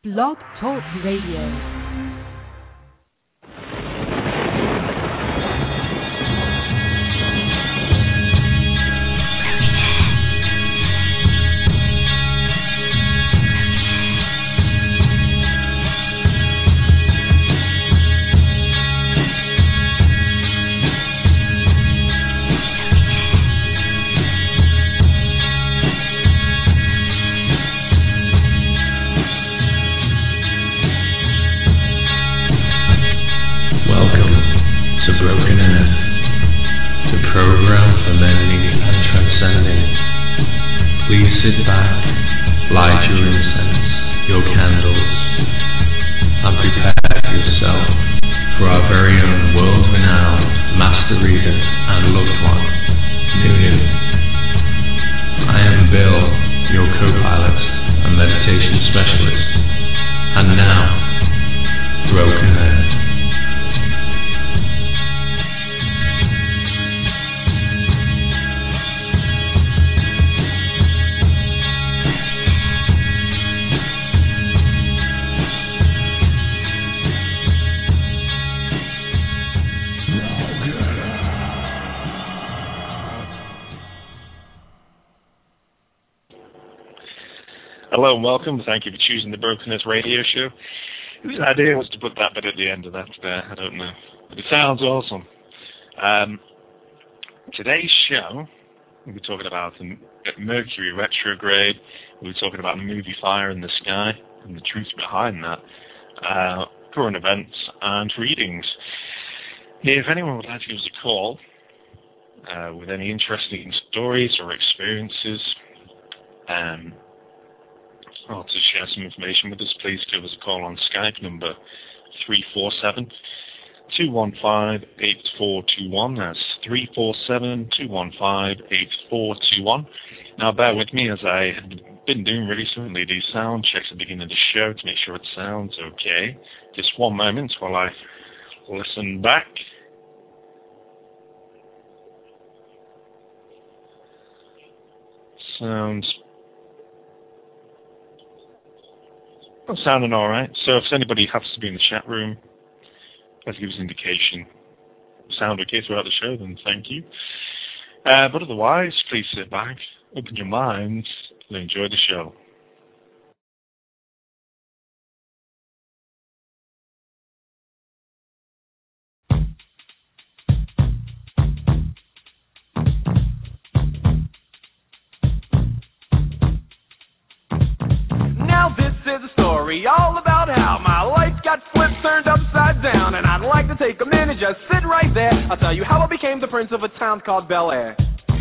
Blog Talk Radio. Hello and welcome. Thank you for choosing the Broken Earth Radio Show. Whose idea was to put that bit at the end of that there? I don't know. But it sounds awesome. Today's show, we'll be talking about the Mercury retrograde. We'll be talking about the movie Fire in the Sky and the truth behind that, current events and readings. If anyone would like to give us a call with any interesting stories or experiences, or to share some information with us, please give us a call on Skype, number 347-215-8421. That's 347-215-8421. Now, bear with me as I have been doing recently these sound checks at the beginning of the show to make sure it sounds okay. Just one moment while I listen back. Sounds sounding all right. So if anybody happens to be in the chat room, let's give us an indication. Sound okay throughout the show, then thank you. But otherwise, please sit back, open your minds, and enjoy the show. All about how my life got flipped, turned upside down, and I'd like to take a minute, just sit right there. I'll tell you how I became the prince of a town called Bel Air.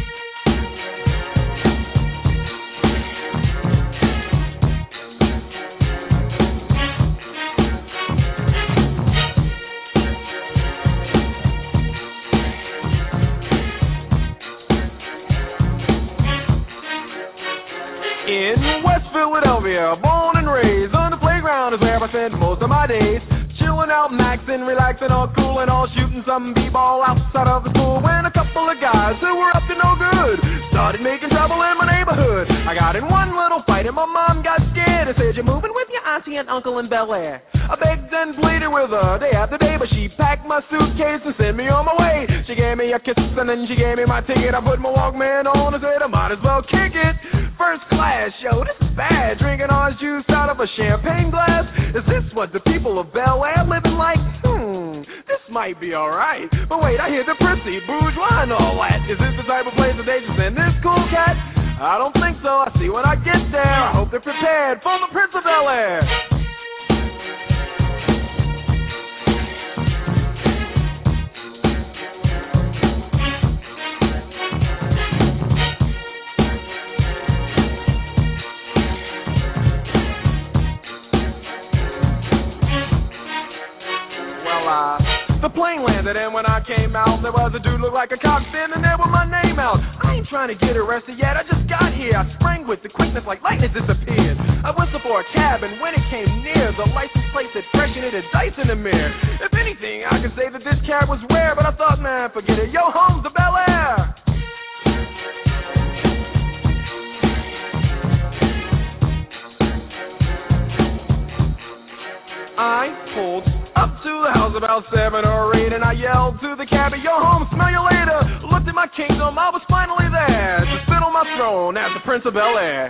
In West Philadelphia, born and raised on the playground is where I spent most of my days. Chilling out, maxing, relaxing, all cool and all, shooting some b-ball outside of the school. When a couple of guys who were up to no good started making trouble in my neighborhood. I got in one little fight and my mom got scared and said, "You're moving with your auntie and uncle in Bel Air." I begged and pleaded with her day after day, but she packed my suitcase and sent me on my way. She gave me a kiss and then she gave me my ticket. I put my Walkman on and said I might as well kick it. First class, yo, this is bad. Drinking orange juice out of a champagne glass. Is this what the people of Bel Air living like? This might be alright. But wait, I hear the prissy, bourgeois and all that. Is this the type of place that they just send this cool cat? I don't think so. I see when I get there. I hope they're prepared for the Prince of Bel Air. The plane landed and when I came out, there was a dude looked like a cop standing there with my name out. I ain't trying to get arrested yet, I just got here. I sprang with the quickness like lightning disappeared. I whistled for a cab and when it came near, the license plate said fresh and it had dice in the mirror. If anything, I could say that this cab was rare, but I thought, man, forget it. Yo, home's to Bel Air. I pulled up to the house about 7 or 8, and I yelled to the cabbie, "Yo, home, smell you later." Looked at my kingdom, I was finally there to sit on my throne as the Prince of Bel-Air.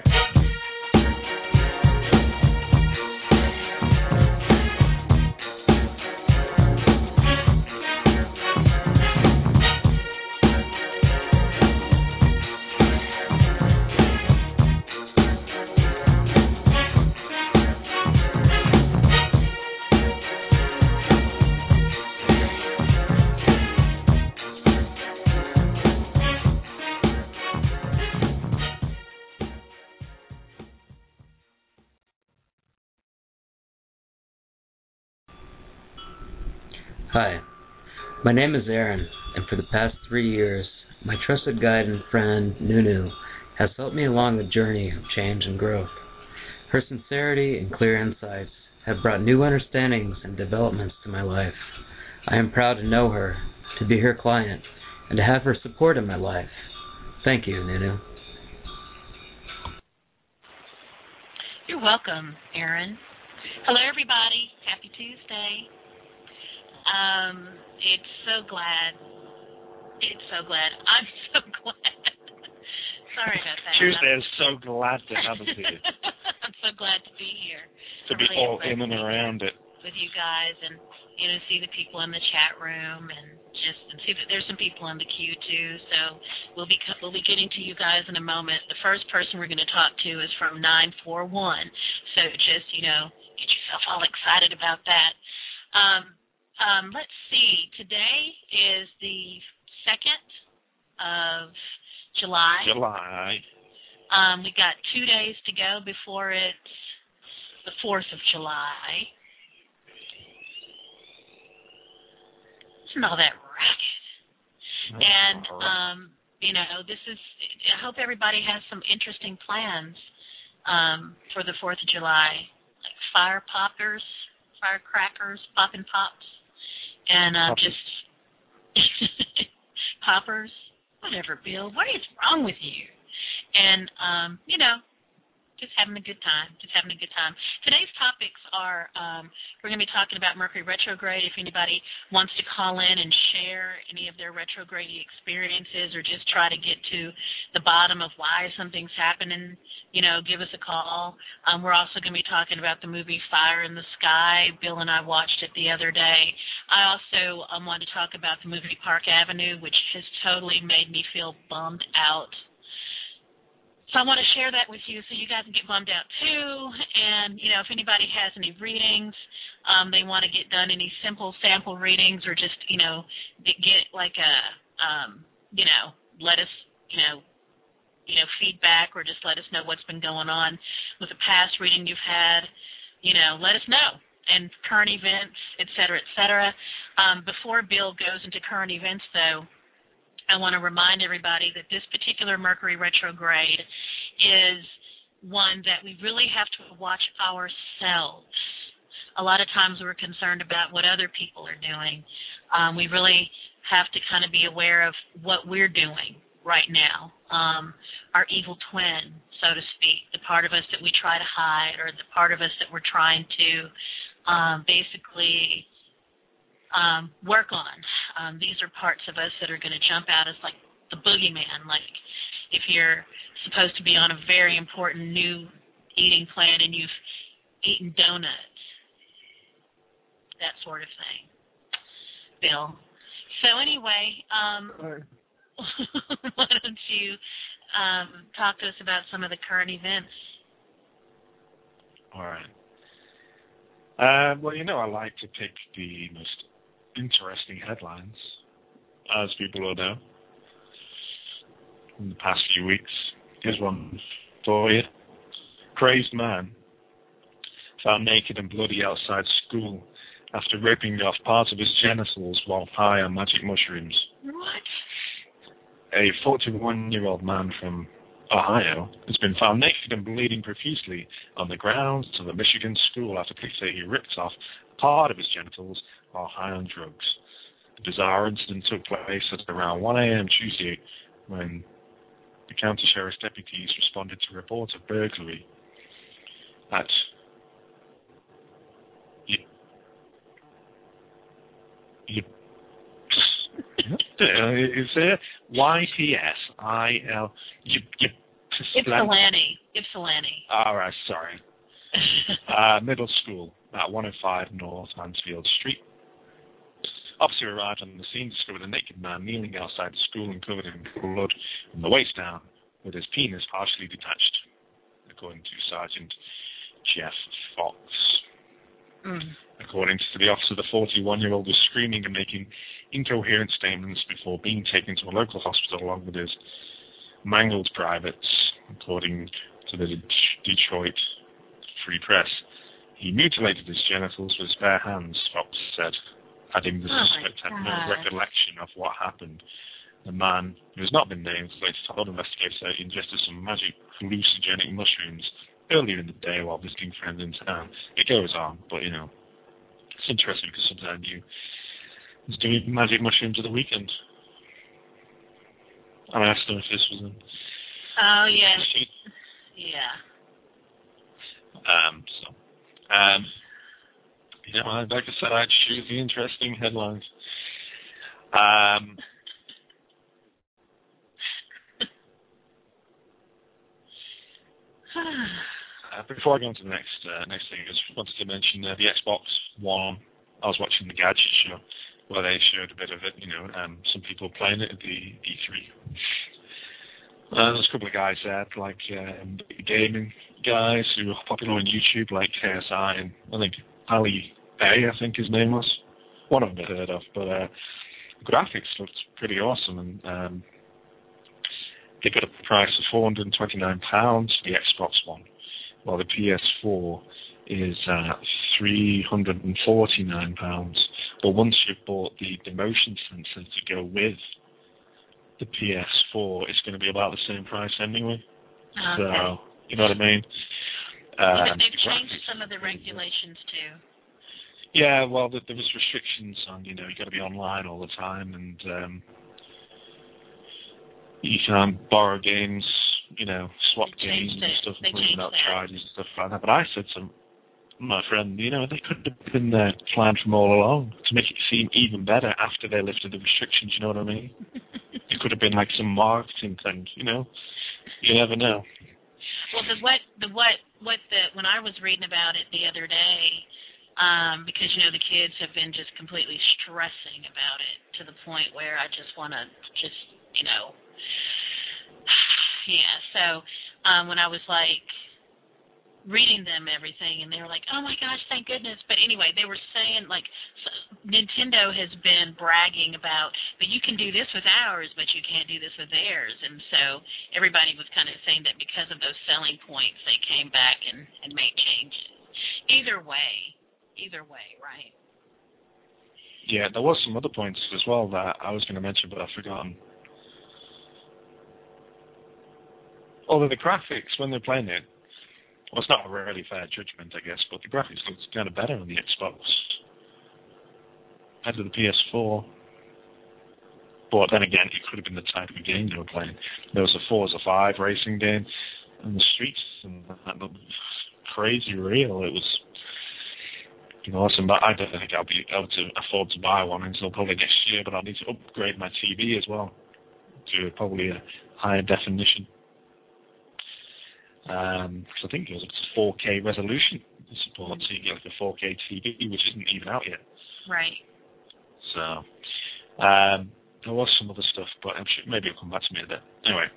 Hi, my name is Aaron, and for the past 3 years, my trusted guide and friend, Nunu, has helped me along the journey of change and growth. Her sincerity and clear insights have brought new understandings and developments to my life. I am proud to know her, to be her client, and to have her support in my life. Thank you, Nunu. You're welcome, Aaron. Hello, everybody. Happy Tuesday. It's so glad. I'm so glad. Sorry about that. Tuesday is so glad to have us here. I'm so glad to be here. To be all in and around it. With you guys and, see the people in the chat room and see that there's some people in the queue too. So we'll be getting to you guys in a moment. The first person we're going to talk to is from 941. So just, get yourself all excited about that. Let's see. Today is the 2nd of July. We got 2 days to go before it's the 4th of July. Isn't all that racket? And, I hope everybody has some interesting plans for the 4th of July, like firecrackers, popping pops. And just poppers, whatever, Bill. What is wrong with you? And, just having a good time. Today's topics are, we're going to be talking about Mercury retrograde. If anybody wants to call in and share any of their retrograde experiences or just try to get to the bottom of why something's happening, give us a call. We're also going to be talking about the movie Fire in the Sky. Bill and I watched it the other day. I also want to talk about the movie Park Avenue, which has totally made me feel bummed out. So I want to share that with you so you guys can get bummed out too. And, if anybody has any readings, they want to get done, any simple sample readings or just, get like a, let us, feedback or just let us know what's been going on with a past reading you've had, let us know. And current events, et cetera, et cetera. Before Bill goes into current events, though, I want to remind everybody that this particular Mercury retrograde is one that we really have to watch ourselves. A lot of times we're concerned about what other people are doing. We really have to kind of be aware of what we're doing right now. Our evil twin, so to speak, the part of us that we try to hide or the part of us that we're trying to basically work on. These are parts of us that are going to jump out as like the boogeyman, like if you're supposed to be on a very important new eating plan and you've eaten donuts, that sort of thing, Bill. So anyway, why don't you talk to us about some of the current events? All right. I like to pick the most interesting headlines, as people will know, in the past few weeks. Here's one for you. Crazed man found naked and bloody outside school after ripping off parts of his genitals while high on magic mushrooms. What? A 41-year-old man from Ohio has been found naked and bleeding profusely on the grounds of a Michigan school after police say he ripped off part of his genitals while high on drugs. The bizarre incident took place at around 1 a.m. Tuesday when the county sheriff's deputies responded to reports of burglary at Is it YPSIL? Ypsilanti. All right, sorry. Middle school at 105 North Mansfield Street. Officer arrived on the scene, discovered a naked man kneeling outside the school and covered in blood from the waist down, with his penis partially detached, according to Sergeant Jeff Fox. According to the officer, the 41-year-old was screaming and making incoherent statements before being taken to a local hospital along with his mangled privates, according to the Detroit Free Press. He mutilated his genitals with his bare hands, Fox said, adding the suspect had no recollection of what happened. The man, who has not been named, later told investigators that he ingested some magic hallucinogenic mushrooms earlier in the day while visiting friends in town. It goes on, but it's interesting because sometimes you was doing magic mushrooms at the weekend. I asked him if this was an... Oh, yes. Yeah. Like I said, I'd choose the interesting headlines. Before I go on to the next thing, I just wanted to mention the Xbox One. I was watching the Gadget Show where they showed a bit of it, some people playing it at the E3. There's a couple of guys there, like gaming guys who are popular on YouTube, like KSI and I think Ali Bay, I think his name was. One of them I've heard of, but graphics looked pretty awesome, and they got a price of £429 for the Xbox One, while the PS4 is £349. But once you've bought the motion sensor to go with the PS4, it's going to be about the same price anyway. Okay. So, you know what I mean? But they've changed some of the regulations too. Yeah, well, there was restrictions on, you got to be online all the time, and you can't borrow games, swap games and stuff, including out tries and stuff like that. But I said to my friend, they could have been planned from all along to make it seem even better after they lifted the restrictions, you know what I mean? It could have been like some marketing thing, You never know. Well, when I was reading about it the other day, because the kids have been just completely stressing about it to the point where I just want to yeah. So when I was reading them everything, and they were like, "Oh my gosh, thank goodness!" But anyway, they were saying Nintendo has been bragging about, but you can do this with ours, but you can't do this with theirs, and so everybody was kind of saying that because of those selling points, they came back and made changes. Either way, right? Yeah, there was some other points as well that I was going to mention, but I've forgotten. Although the graphics, when they're playing it, well, it's not a really fair judgment, I guess, but the graphics looked kind of better on the Xbox compared to the PS4. But then again, it could have been the type of game they were playing. There was a Forza 5 racing game, and the streets and that looked crazy real. It was awesome, but I don't think I'll be able to afford to buy one until probably next year, but I'll need to upgrade my TV as well to probably a higher definition. Because I think it was up to 4K resolution support, so you get a 4K TV, which isn't even out yet. Right. So, there was some other stuff, but I'm sure maybe it'll come back to me a bit. Anyway.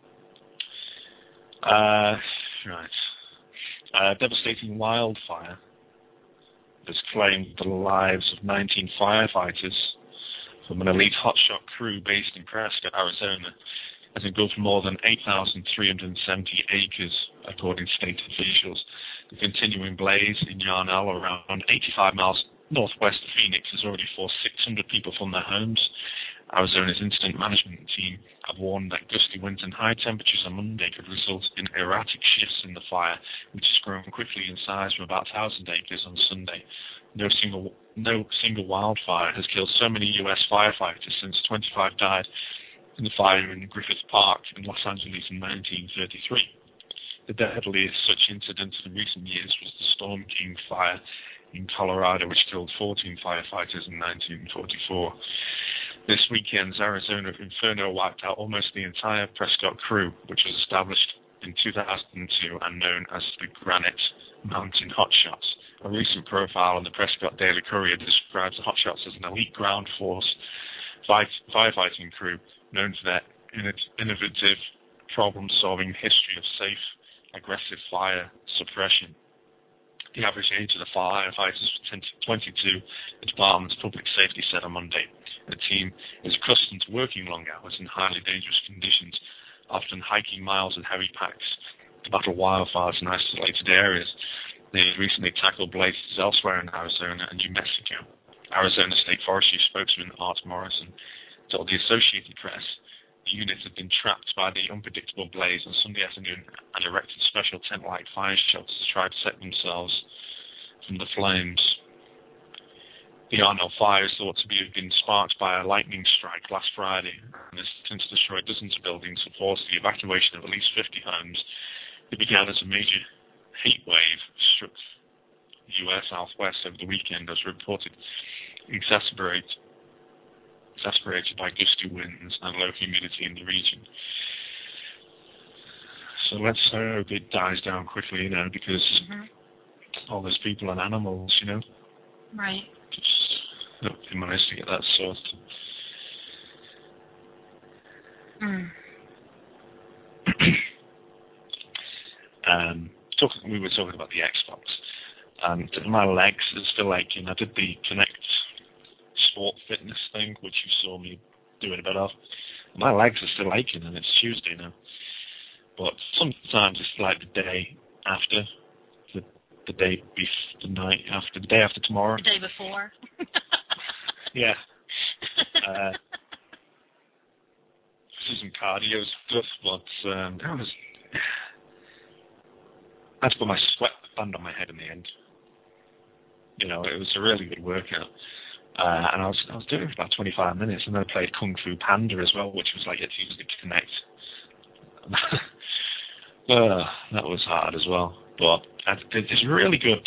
Right. Devastating wildfire has claimed the lives of 19 firefighters from an elite hotshot crew based in Prescott, Arizona, as engulfed more than 8,370 acres, according to state officials. The continuing blaze in Yarnell, around 85 miles northwest of Phoenix, has already forced 600 people from their homes. Arizona's incident management team have warned that gusty winds and high temperatures on Monday could result in erratic shifts in the fire, which has grown quickly in size from about 1,000 acres on Sunday. No single wildfire has killed so many U.S. firefighters since 25 died in the fire in Griffith Park in Los Angeles in 1933. The deadliest such incident in recent years was the Storm King fire in Colorado, which killed 14 firefighters in 1944. This weekend's Arizona Inferno wiped out almost the entire Prescott crew, which was established in 2002 and known as the Granite Mountain Hotshots. A recent profile in the Prescott Daily Courier describes the Hotshots as an elite ground force firefighting crew known for their innovative, problem-solving history of safe, aggressive fire suppression. The average age of the firefighters was 22, the department's public safety said on Monday. The team is accustomed to working long hours in highly dangerous conditions, often hiking miles in heavy packs to battle wildfires in isolated areas. They recently tackled blazes elsewhere in Arizona and New Mexico. Arizona State Forestry spokesman Art Morrison told the Associated Press the unit had been trapped by the unpredictable blaze on Sunday afternoon and erected special tent-like fire shelters to try to protect themselves from the flames. The Arnold fire is thought to have been sparked by a lightning strike last Friday and has since destroyed dozens of buildings and forced the evacuation of at least 50 homes. It began as a major heat wave struck the U.S. Southwest over the weekend as reported exacerbated by gusty winds and low humidity in the region. So let's hope it dies down quickly, because all those people and animals, Right. Just hope they manage to get that sorted. We were talking about the Xbox, and my legs are still aching. I did the Connect Sport Fitness thing, which you saw me doing a bit of. My legs are still aching, and it's Tuesday now. But sometimes it's like the day after, the day after tomorrow. The day before. Yeah. Some cardio stuff, but I had to put my sweatband on my head in the end. It was a really good workout. And I was doing it for about 25 minutes, and then I played Kung Fu Panda as well, which was like it's easy to connect. That was hard as well. But it's a really good,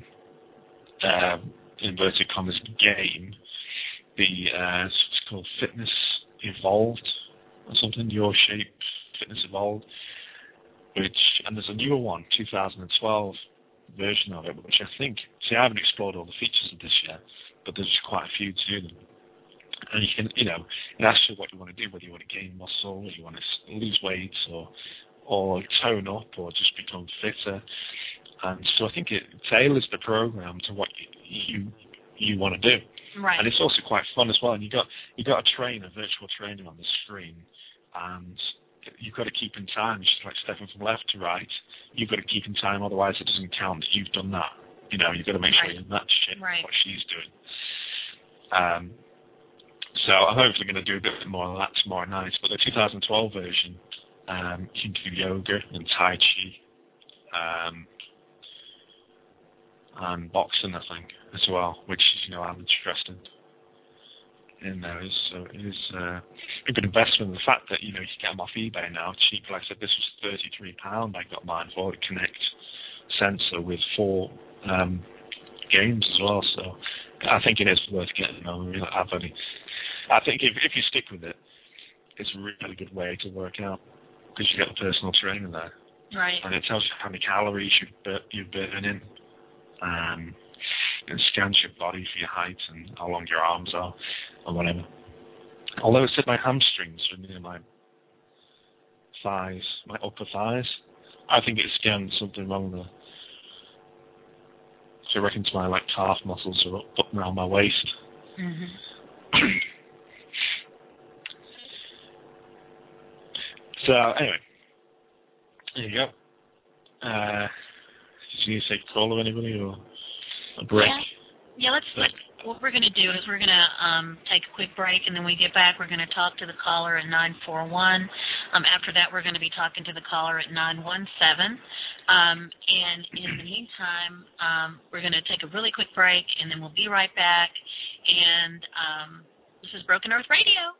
inverted commas, game. It's called Fitness Evolved or something, Your Shape Fitness Evolved. And there's a newer one, 2012 version of it, which I think, I haven't explored all the features of this yet, but there's quite a few to them. And you can, it asks you what you want to do, whether you want to gain muscle, whether you want to lose weight, or tone up, or just become fitter. And so I think it tailors the program to what you want to do. Right. And it's also quite fun as well. And you got a virtual trainer on the screen, and you've got to keep in time. It's just like stepping from left to right. You've got to keep in time, otherwise it doesn't count. You've done that. You've got to make sure you match what she's doing. So I'm hopefully going to do a bit more of that tomorrow night. But the 2012 version, you can do yoga and Tai Chi, and boxing, I think, as well, which I'm interested in those. So it is a good investment. The fact that you can get them off eBay now cheap. Like I said, this was £33. I got mine for the Connect sensor with 4 games as well. So I think it is worth getting. I think if you stick with it, it's a really good way to work out because you get a personal trainer there. Right. And it tells you how many calories you're burning. It scans your body for your height and how long your arms are or whatever. Although it said my hamstrings are near my thighs, my upper thighs, I think it scanned something wrong there. So I reckon my calf muscles are up around my waist. Mm-hmm. So anyway, there you go. Did you take a call of anybody or a break? Yeah, let's what we're going to do is we're going to take a quick break, and then when we get back, we're going to talk to the caller at 941. After that, we're going to be talking to the caller at 917. And in the meantime, we're going to take a really quick break, and then we'll be right back. And this is Broken Earth Radio.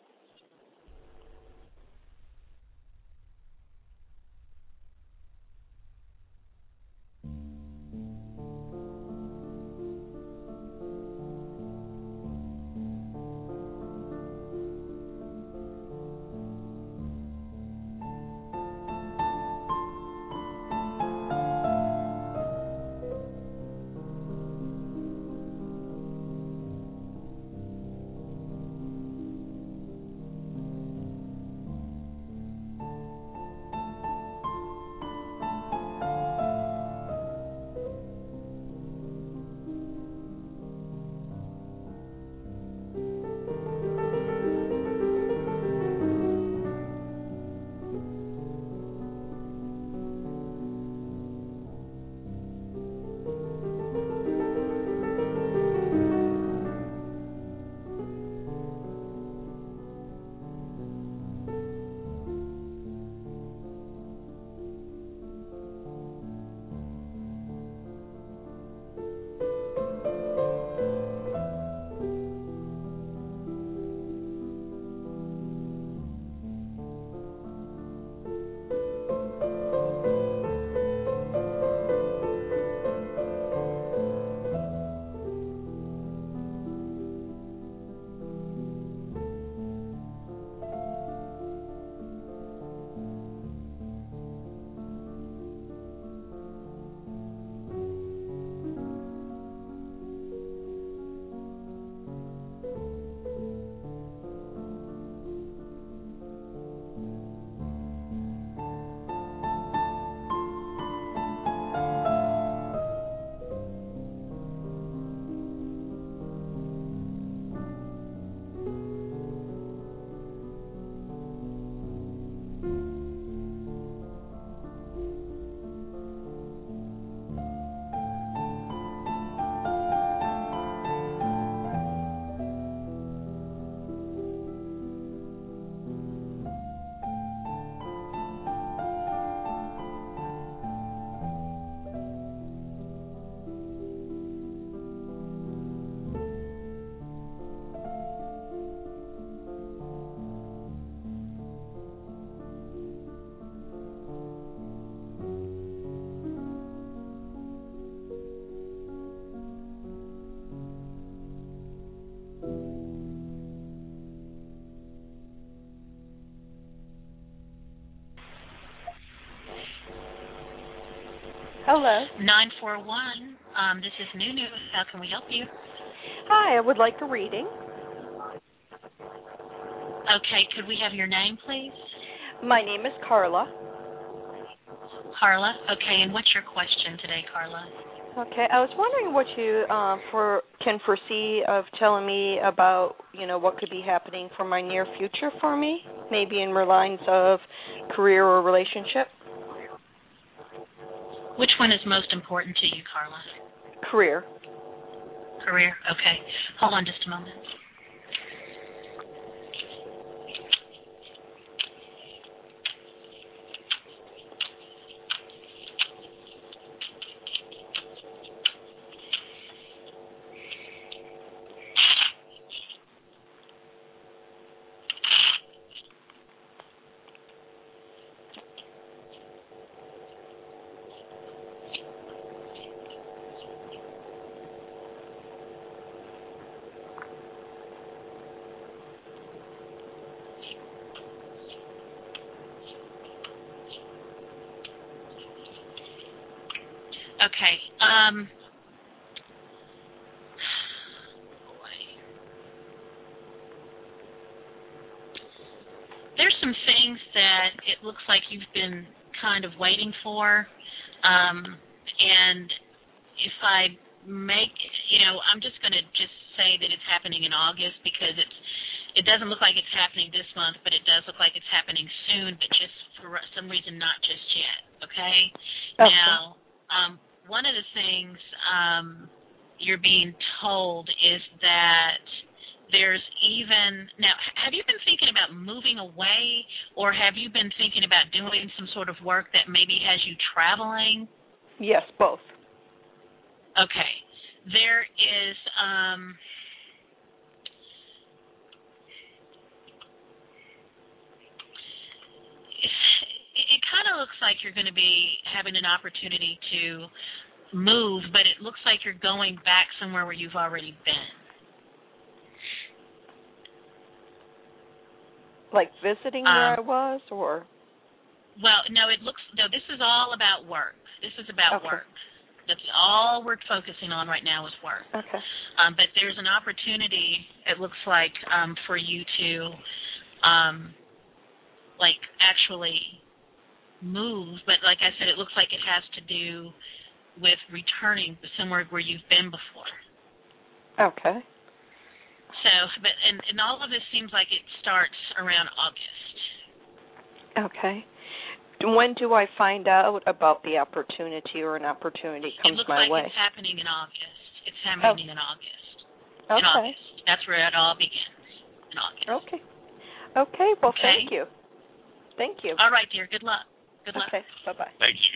Hello. 941. This is Nunu. How can we help you? Hi, I would like a reading. Okay, could we have your name, please? My name is Carla. Carla. Okay, and what's your question today, Carla? Okay, I was wondering what you can foresee of telling me about, what could be happening for my near future for me, maybe in lines of career or relationship. Which one is most important to you, Carla? Career. Career. Okay. Hold on just a moment. Okay. There's some things that it looks like you've been kind of waiting for, and if I make, I'm just going to just say that it's happening in August because it doesn't look like it's happening this month, but it does look like it's happening soon, but just for some reason not just yet. Okay. Now. One of the things you're being told is that there's now, have you been thinking about moving away, or have you been thinking about doing some sort of work that maybe has you traveling? Yes, both. Okay. There is, it kind of looks like you're going to be having an opportunity to move, but it looks like you're going back somewhere where you've already been. Like visiting where I was, or? Well, no, this is all about work. This is about work. That's all we're focusing on right now is work. Okay. But there's an opportunity, it looks like, for you to, actually move. But like I said, it looks like it has to do with returning to somewhere where you've been before. Okay. So, but and all of this seems like it starts around August. Okay. When do I find out about the opportunity, or an opportunity comes my way? It looks like it's happening in August. It's happening in August. Okay. In August. That's where it all begins. In August. Okay. Okay. Well, okay. Thank you. Thank you. All right, dear. Good luck. Good luck. Okay. Bye-bye. Thank you.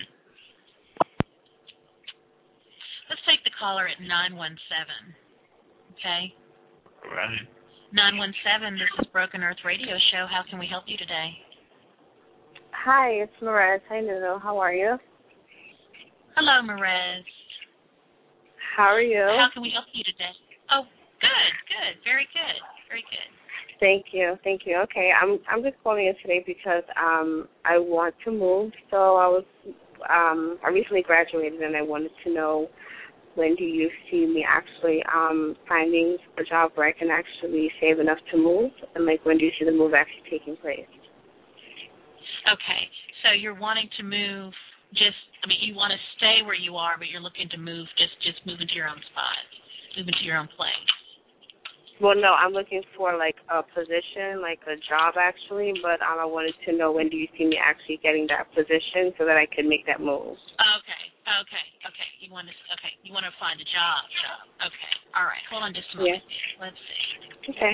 Let's take the caller at 917. Okay? All right. 917, this is Broken Earth Radio Show. How can we help you today? Hi, it's Merez. Hi, Nuno. How are you? Hello, Merez. How are you? How can we help you today? Oh, good. Very good. Very good. Thank you. Okay, I'm just calling in today because I want to move. So I recently graduated, and I wanted to know, when do you see me actually finding a job where I can actually save enough to move, and when do you see the move actually taking place? Okay, so you're wanting to move. You want to stay where you are, but you're looking to move. Just move into your own spot, move into your own place. Well, no, I'm looking for a position, a job actually, but I wanted to know, when do you see me actually getting that position so that I could make that move? Okay. You want to find a job. Okay. All right. Hold on just a moment. Yeah. Let's see. Okay.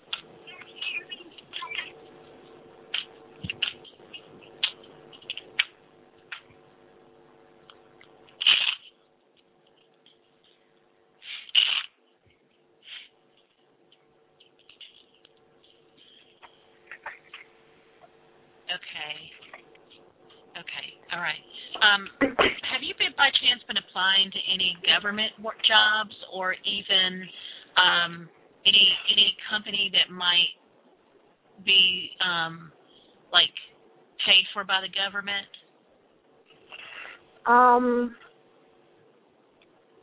Okay. All right. Have you by chance been applying to any government work jobs, or even any company that might be paid for by the government?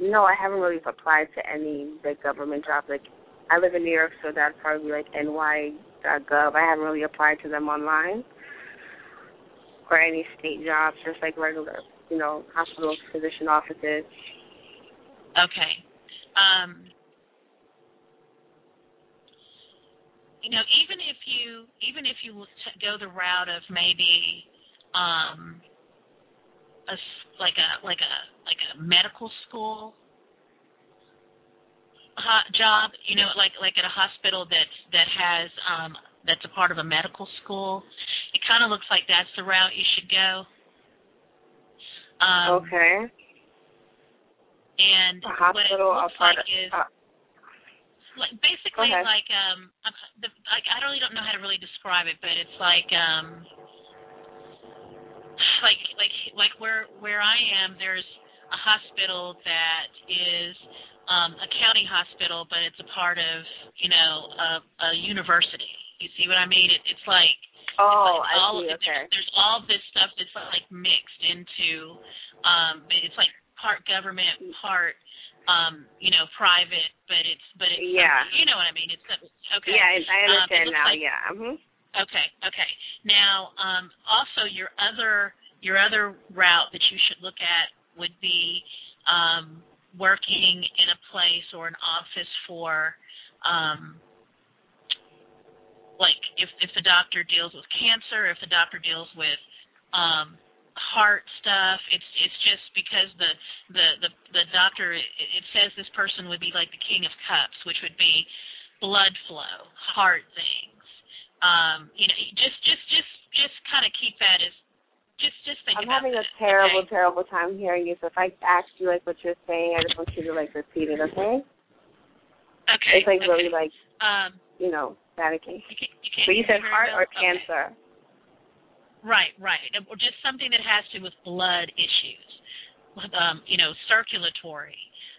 No, I haven't really applied to any big government jobs. Like, I live in New York, so that'd probably be like NY.gov. I haven't really applied to them online or any state jobs, just like regular, hospitals, physician offices. Okay. Even if you go the route of maybe a medical school job, like at a hospital that has that's a part of a medical school, it kind of looks like that's the route you should go. Okay. And a hospital, what it looks like is basically I don't know how to really describe it, but it's like where I am, there's a hospital that is a county hospital, but it's a part of a university. You see what I mean? It's like I see. Okay. There's all this stuff that's like mixed into it's like part government, part private, but it's yeah. You know what I mean? It's okay. Yeah, I understand now. Like, yeah. Mhm. Okay. Now, also your other route that you should look at would be working in a place or an office for like if the doctor deals with cancer, if the doctor deals with heart stuff, it's just because the doctor, it says this person would be like the king of cups, which would be blood flow, heart things. Just kind of keep that as just think I'm about having that, a terrible, okay? terrible time hearing you. So if I ask you like what you're saying, I just want you to like repeat it, okay? Okay. It's like really like static. But you said heart or cancer. Right. Or just something that has to do with blood issues, circulatory,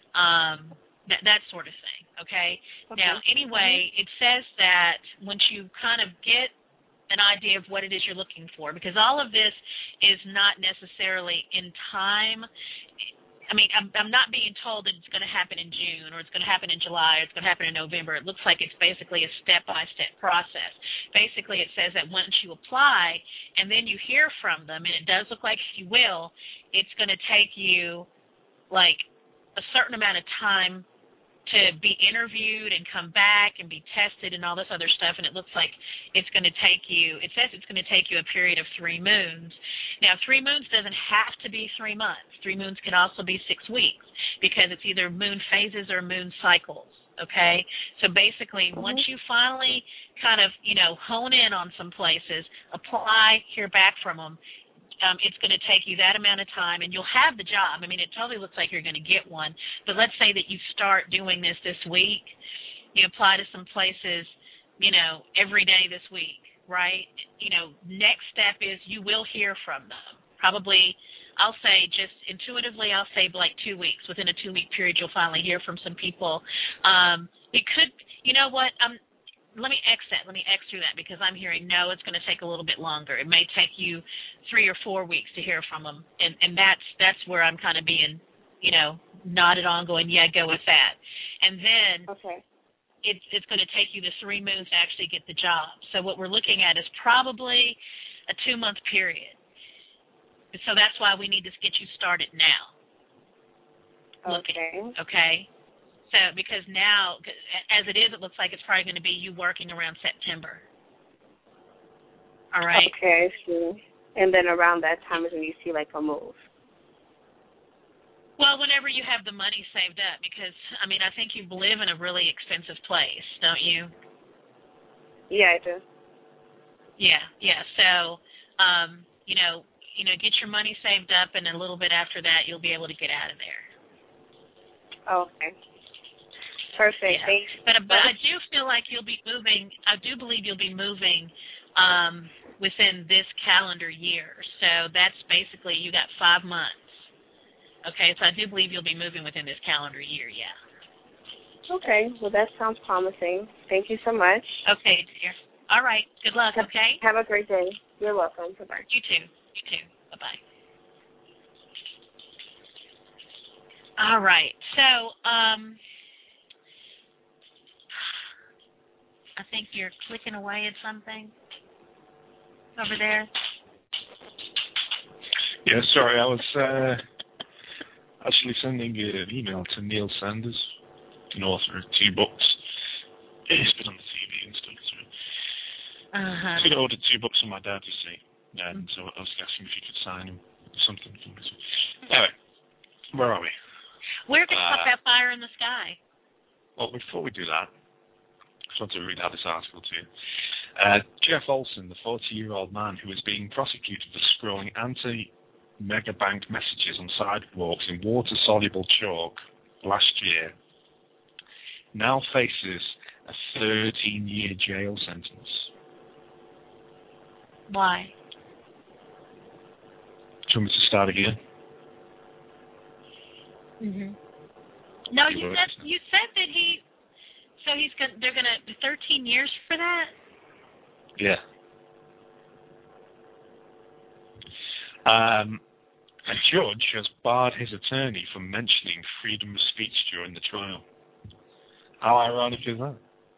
that sort of thing, okay? Now, anyway, it says that once you kind of get an idea of what it is you're looking for, because all of this is not necessarily in time. I mean, I'm not being told that it's going to happen in June or it's going to happen in July or it's going to happen in November. It looks like it's basically a step-by-step process. Basically, it says that once you apply and then you hear from them, and it does look like you will, it's going to take you like a certain amount of time to be interviewed and come back and be tested and all this other stuff, and it looks like it says it's going to take you a period of 3 moons. Now, 3 moons doesn't have to be 3 months. 3 moons can also be 6 weeks because it's either moon phases or moon cycles, okay? So basically, once you finally kind of, hone in on some places, apply, hear back from them, it's going to take you that amount of time, and you'll have the job. I mean, it totally looks like you're going to get one. But let's say that you start doing this week. You apply to some places, every day this week, right? Next step is you will hear from them. Probably, I'll say just intuitively, I'll say like 2 weeks. Within a 2-week period, you'll finally hear from some people. It could, let me X that. Let me X through that because I'm hearing, no, it's going to take a little bit longer. It may take you 3 or 4 weeks to hear from them. And that's where I'm kind of being, nodded on going, yeah, go with that. And then it's going to take you the 3 moons to actually get the job. So what we're looking at is probably a 2-month period. So that's why we need to get you started now. Okay? So, because now, as it is, it looks like it's probably going to be you working around September. All right? Okay, I see. And then around that time is when you see, like, a move. Well, whenever you have the money saved up, because, I mean, I think you live in a really expensive place, don't you? Yeah, I do. Yeah. So, get your money saved up, and a little bit after that, you'll be able to get out of there. Okay. Perfect. Yeah. But I do feel like you'll be moving. I do believe you'll be moving within this calendar year. So that's basically you got 5 months. Okay, so I do believe you'll be moving within this calendar year. Yeah. Okay. Well, that sounds promising. Thank you so much. Okay, dear. All right. Good luck. Okay. Have a great day. You're welcome. Bye-bye. You too. Bye-bye. All right. So, I think you're clicking away at something over there. Yeah, sorry, I was actually sending an email to Neil Sanders, an author of 2 books. He's been on the TV and stuff. So he'd ordered 2 books for my dad, you see. And so I was asking if you could sign him or something for me. Anyway, where are we? We're going to talk about Fire in the Sky. Well, before we do that, I just want to read out this article to you. Jeff Olson, the 40-year-old man who was being prosecuted for scrawling anti-megabank messages on sidewalks in water-soluble chalk last year, now faces a 13-year jail sentence. Why? Do you want me to start again? No, you said that they're gonna 13 years for that. Yeah. A judge has barred his attorney from mentioning freedom of speech during the trial. How ironic is that?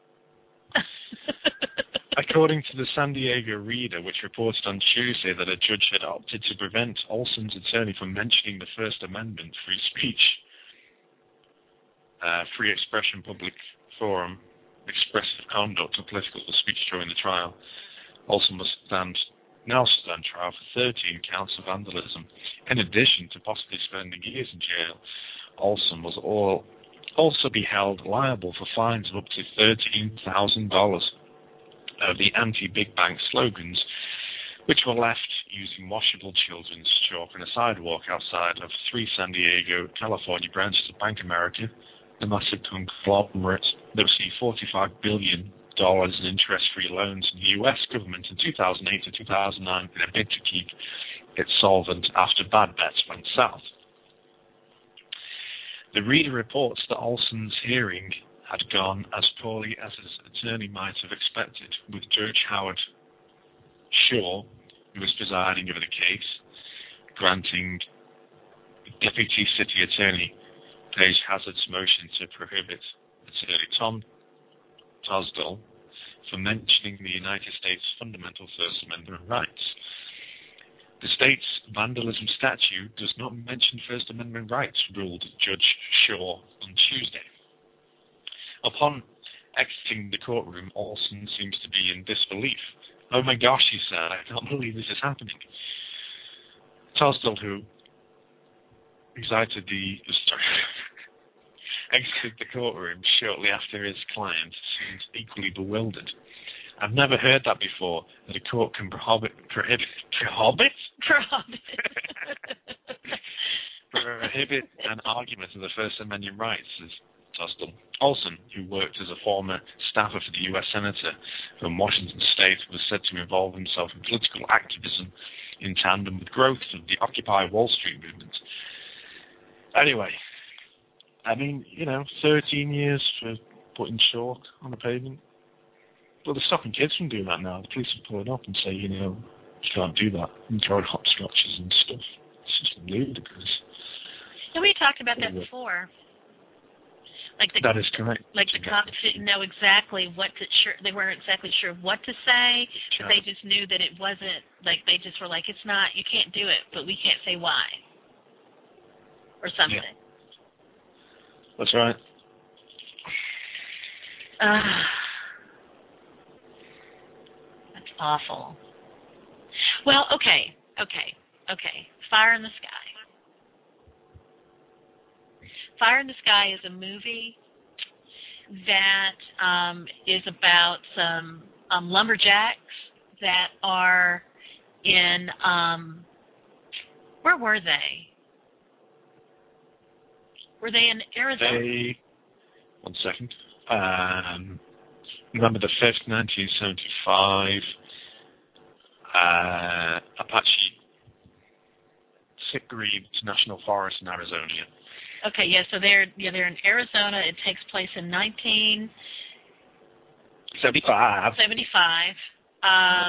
According to the San Diego Reader, which reported on Tuesday that a judge had opted to prevent Olson's attorney from mentioning the First Amendment, free speech, free expression, public forum, expressive conduct, and political speech during the trial, Olson must now stand trial for 13 counts of vandalism. In addition to possibly spending years in jail, Olson was also be held liable for fines of up to $13,000 of the anti-big bank slogans, which were left using washable children's chalk on a sidewalk outside of 3 San Diego, California branches of Bank America, the massive conglomerate that received $45 billion in interest-free loans from the U.S. government in 2008 to 2009 in a bid to keep it solvent after bad bets went south. The Reader reports that Olson's hearing had gone as poorly as his attorney might have expected, with Judge Howard Shaw, who was presiding over the case, granting Deputy City Attorney Paige Hazard's motion to prohibit Attorney Tom Tosdell from mentioning the United States' fundamental First Amendment rights. The state's vandalism statute does not mention First Amendment rights, ruled Judge Shaw on Tuesday. Upon exiting the courtroom, Olson seems to be in disbelief. "Oh my gosh," he said, "I can't believe this is happening." Tosdell, who exited the courtroom shortly after his client, seemed equally bewildered. "I've never heard that before, that a court can prohibit an argument of the First Amendment rights," says Tosdell. Olson, who worked as a former staffer for the U.S. Senator from Washington State, was said to involve himself in political activism in tandem with growth of the Occupy Wall Street movement. Anyway, 13 years for putting chalk on the pavement. Well, they're stopping kids from doing that now. The police will pull it up and say, you can't do that. And throw hopscotches and stuff. It's just ludicrous. So we talked about that before. That is correct. Like the cops didn't know exactly they weren't exactly sure what to say. But they just knew that it wasn't, they just were like, it's not, you can't do it, but we can't say why. Or something. Yeah. That's right. That's awful. Well, okay. Fire in the Sky. Fire in the Sky is a movie that is about some lumberjacks that are in, where were they? Were they in Arizona? One second. November the 5th, 1975, Apache Sitkaribe National Forest in Arizona. Okay, yeah, so they're in Arizona. It takes place in 1975. I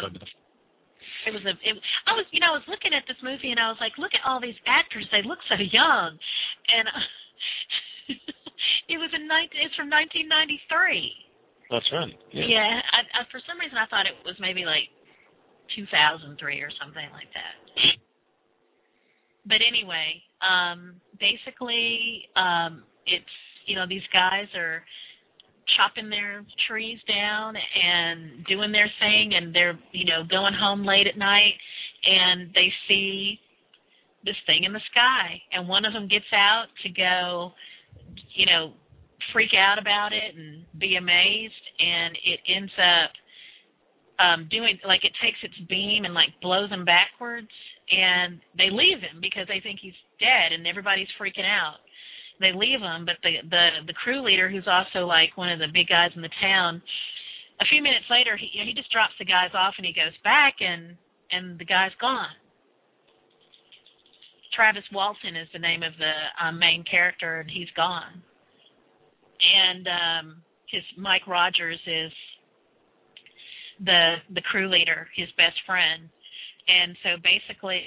was looking at this movie and I was like, look at all these actors. They look so young. And It's from 1993. That's right. Yeah. Yeah. I for some reason I thought it was maybe like 2003 or something like that. But anyway, basically, it's these guys are chopping their trees down and doing their thing, and they're going home late at night, and they see this thing in the sky, and one of them gets out to go, freak out about it and be amazed, and it ends up it takes its beam and blows him backwards, and they leave him because they think he's dead, and everybody's freaking out. They leave him, but the crew leader, who's also one of the big guys in the town, a few minutes later he just drops the guys off, and he goes back, and the guy's gone. Travis Walton is the name of the main character, and he's gone. And his Mike Rogers is the crew leader, his best friend. And so basically,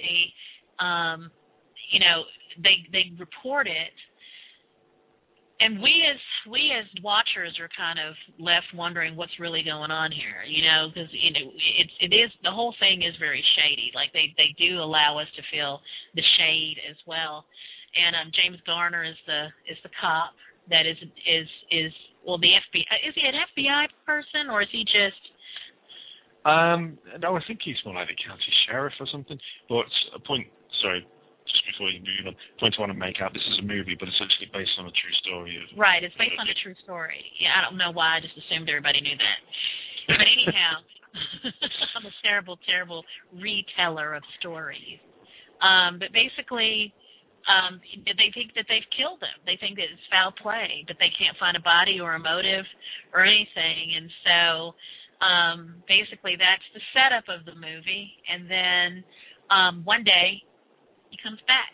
they report it, and we as watchers are kind of left wondering what's really going on here, because it is, the whole thing is very shady. They do allow us to feel the shade as well. And James Garner is the cop that is the FBI. Is he an FBI person, or is he just? No, I think he's more like the county sheriff or something. But a point, sorry, just before you move on, point I want to make out, this is a movie, but it's actually based on a true story. Right, it's based on a true story. Yeah, I don't know why, I just assumed everybody knew that. But anyhow, I'm a terrible, terrible reteller of stories. But basically, they think that they've killed him. They think that it's foul play, but they can't find a body or a motive or anything. And so basically that's the setup of the movie. And then one day he comes back.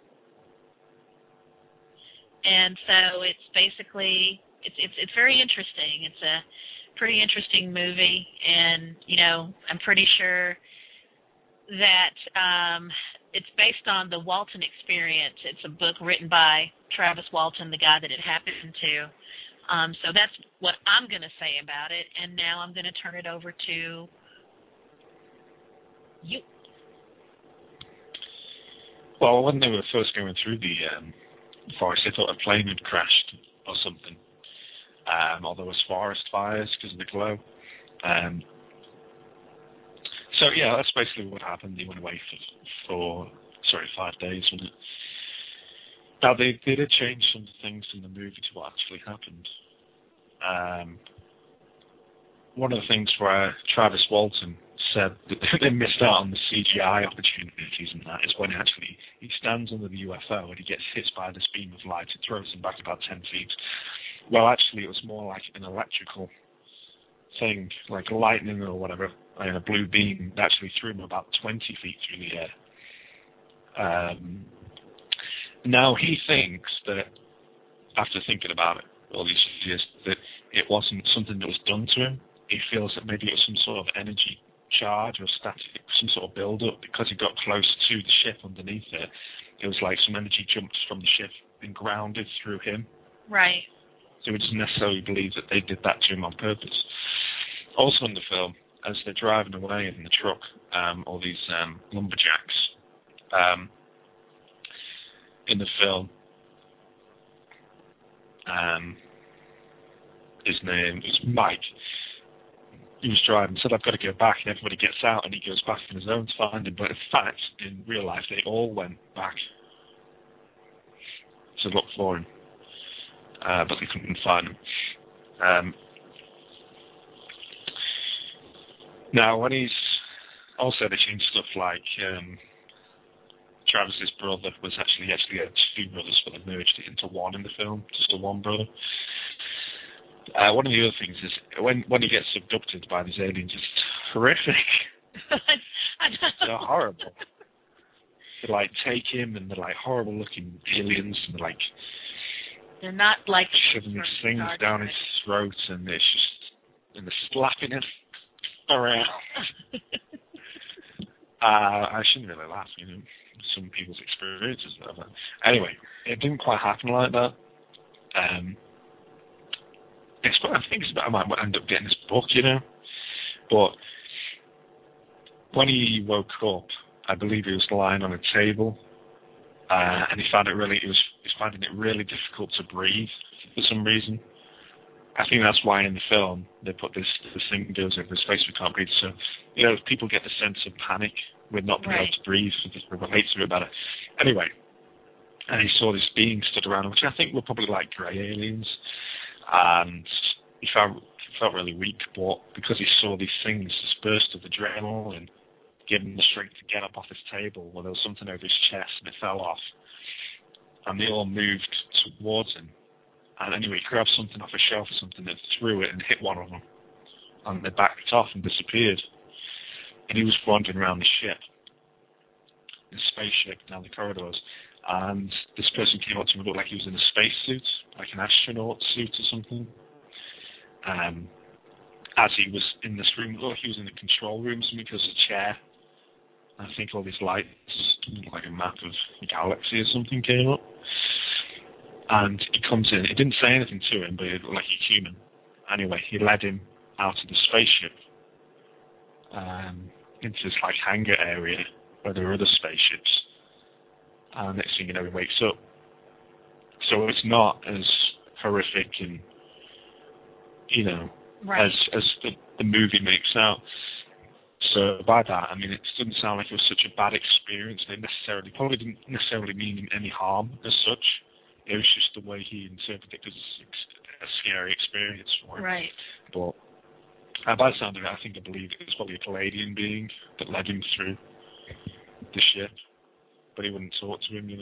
And so it's basically, it's very interesting. It's a pretty interesting movie. And, I'm pretty sure that it's based on the Walton experience. It's a book written by Travis Walton, the guy that it happened to. So that's what I'm going to say about it. And now I'm going to turn it over to you. Well, when they were first going through the forest, they thought a plane had crashed or something. Or there was forest fires because of the glow. So, yeah, that's basically what happened. They went away for 5 days, wasn't it? Now, they did change some things in the movie to what actually happened. One of the things where Travis Walton said that they missed out on the CGI opportunities and that is when actually he stands under the UFO and he gets hit by this beam of light. It throws him back about 10 feet. Well, actually, it was more like an electrical thing, like lightning or whatever, and a blue beam actually threw him about 20 feet through the air. Now he thinks that, after thinking about it all these years, that it wasn't something that was done to him. He feels that maybe it was some sort of energy charge or static, some sort of build-up, because he got close to the ship underneath it. It was like some energy jumped from the ship and grounded through him. Right. So he doesn't necessarily believe that they did that to him on purpose. Also in the film, as they're driving away in the truck, all these lumberjacks, in the film, his name is Mike. He was driving, said, "I've got to go back," and everybody gets out, and he goes back on his own to find him. But in fact, in real life, they all went back to look for him, but they couldn't find him. Now, when he's also, they changed stuff like Travis's brother was actually had two brothers, but they merged it into one in the film, just a one brother. One of the other things is when he gets abducted by these aliens, it's horrific. They're horrible. They take him, and they're horrible looking aliens, and they're not like shoving these things down his throat, and it's just, and they're slapping him around. I shouldn't really laugh, It's some people's experiences. Anyway, it didn't quite happen like that. I think I might end up getting this book, But when he woke up, I believe he was lying on a table, and he found he was finding it really difficult to breathe for some reason. I think that's why in the film they put this thing goes over the space we can't breathe. So, people get the sense of panic with not being able to breathe, so they relate to it better. Anyway, and he saw this being stood around him, which I think were probably like grey aliens, and he felt really weak, but because he saw these things, this burst of adrenaline gave him the strength to get up off his table. Well, there was something over his chest, and it fell off, and they all moved towards him. And anyway, he grabbed something off a shelf or something and threw it and hit one of them, and they backed off and disappeared. And he was wandering around the ship, the spaceship, down the corridors, and this person came up to him and looked like he was in a spacesuit, like an astronaut suit or something. As he was in this room, it looked like he was in the control room, something because of a chair. I think all these lights, like a map of the galaxy or something, came up. And he comes in. He didn't say anything to him, but he looked like a human. Anyway, he led him out of the spaceship into this like hangar area where there were other spaceships. And next thing you know, he wakes up. So it's not as horrific and as the movie makes out. So by that, I mean, it doesn't sound like it was such a bad experience. They probably didn't necessarily mean any harm as such. It was just the way he interpreted it, because it's a scary experience for him. Right. But by the sound of it, I believe it was probably a Palladian being that led him through the ship, but he wouldn't talk to him,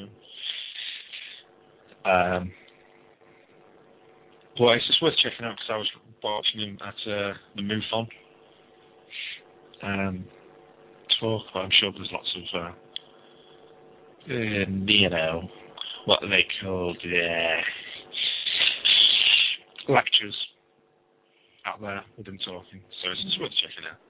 But it's just worth checking out because I was watching him at the MUFON talk. But I'm sure there's lots of what are they called? Lectures out there with him talking. So it's just worth checking out.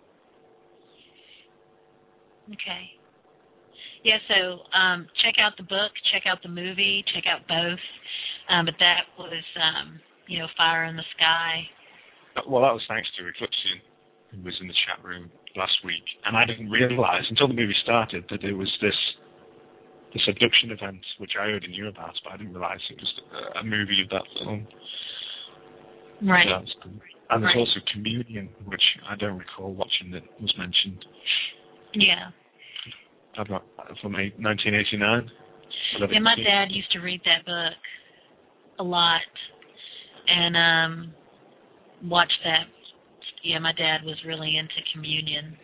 Okay. Yeah, so check out the book, check out the movie, check out both. But that was, Fire in the Sky. Well, that was thanks to Eclipsian, who was in the chat room last week. And I didn't realise until the movie started that there was this abduction event, which I already knew about, but I didn't realise it was a movie of that film. Right. So that's cool. And there's also Communion, which I don't recall watching that was mentioned. Yeah. From 1989. Yeah, my dad used to read that book a lot and watch that. Yeah, my dad was really into Communion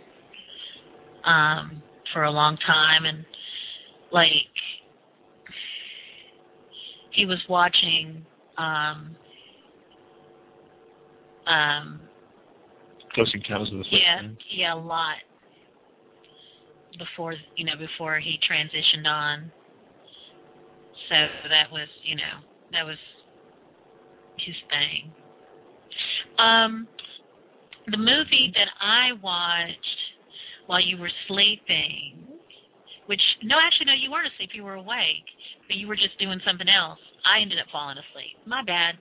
for a long time, and he was watching Close Encounters of the Third Kind. Yeah, a lot before he transitioned on. So that was his thing. The movie that I watched while you were sleeping, you weren't asleep, you were awake, but you were just doing something else. I ended up falling asleep. My bad.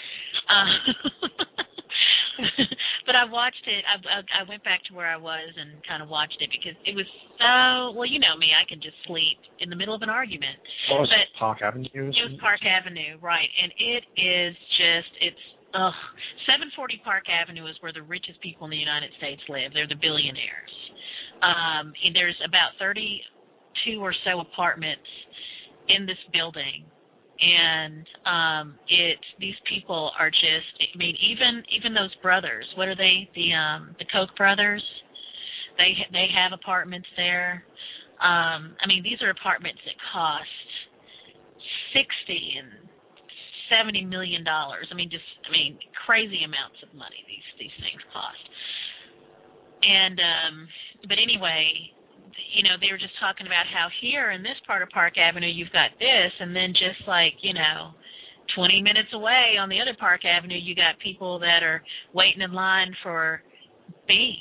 But I watched it. I went back to where I was and kind of watched it because it was so, well, you know me, I can just sleep in the middle of an argument. What was it, Park Avenue? It was Park Avenue, right. And it is just, 740 Park Avenue is where the richest people in the United States live. They're the billionaires. There's about 32 or so apartments in this building. And these people are just, I mean, even those brothers, what are they? The Koch brothers, they have apartments there. I mean, these are apartments that cost $60 and $70 million. Crazy amounts of money these things cost. And but anyway, they were just talking about how here in this part of Park Avenue you've got this, and then just 20 minutes away on the other Park Avenue you got people that are waiting in line for beans.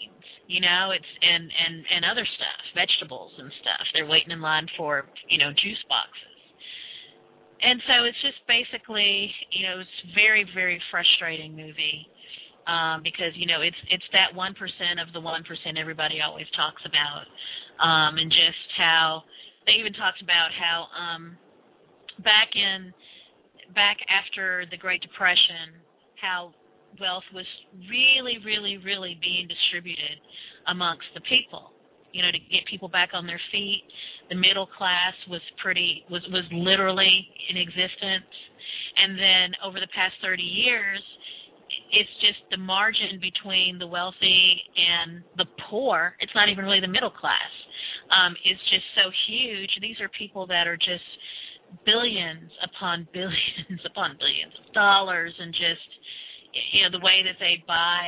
You know, it's and other stuff, vegetables and stuff. They're waiting in line for, you know, juice boxes. And so it's just basically, you know, it's very, very frustrating movie, because, you know, it's that 1% of the 1% everybody always talks about, and just how they even talked about how back after the Great Depression, how wealth was really, really, really being distributed amongst the people, you know, to get people back on their feet. The middle class was literally in existence. And then over the past 30 years, it's just the margin between the wealthy and the poor, it's not even really the middle class, is just so huge. These are people that are just billions upon billions upon billions of dollars, and just, you know, the way that they've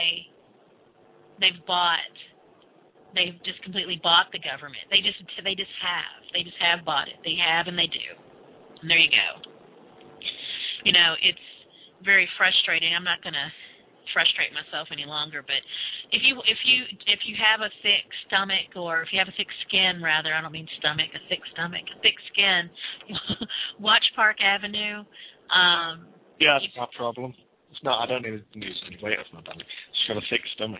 just completely bought the government. They just have bought it. They have, and they do. And there you go. You know, it's very frustrating. I'm not going to frustrate myself any longer, but if you have a thick stomach, or if you have a thick skin, rather, I don't mean stomach, a thick stomach, a thick skin, watch Park Avenue. Yeah, that's my problem. It's not. I don't need to lose any weight off my belly. It's got a thick stomach.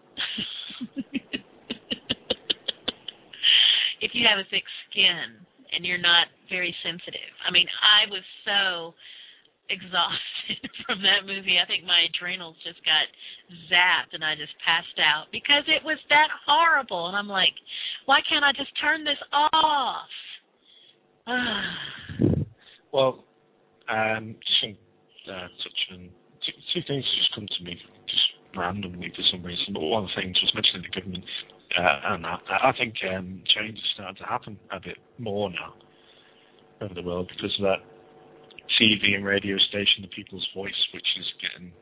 If you have a thick skin and you're not very sensitive, I mean, I was so exhausted from that movie. I think my adrenals just got zapped and I just passed out because it was that horrible. And I'm like, why can't I just turn this off? Well, just touch on two things just come to me just randomly for some reason. But one of the things was mentioning the government, and I think change is starting to happen a bit more now over the world because of that TV and radio station, The People's Voice, which is getting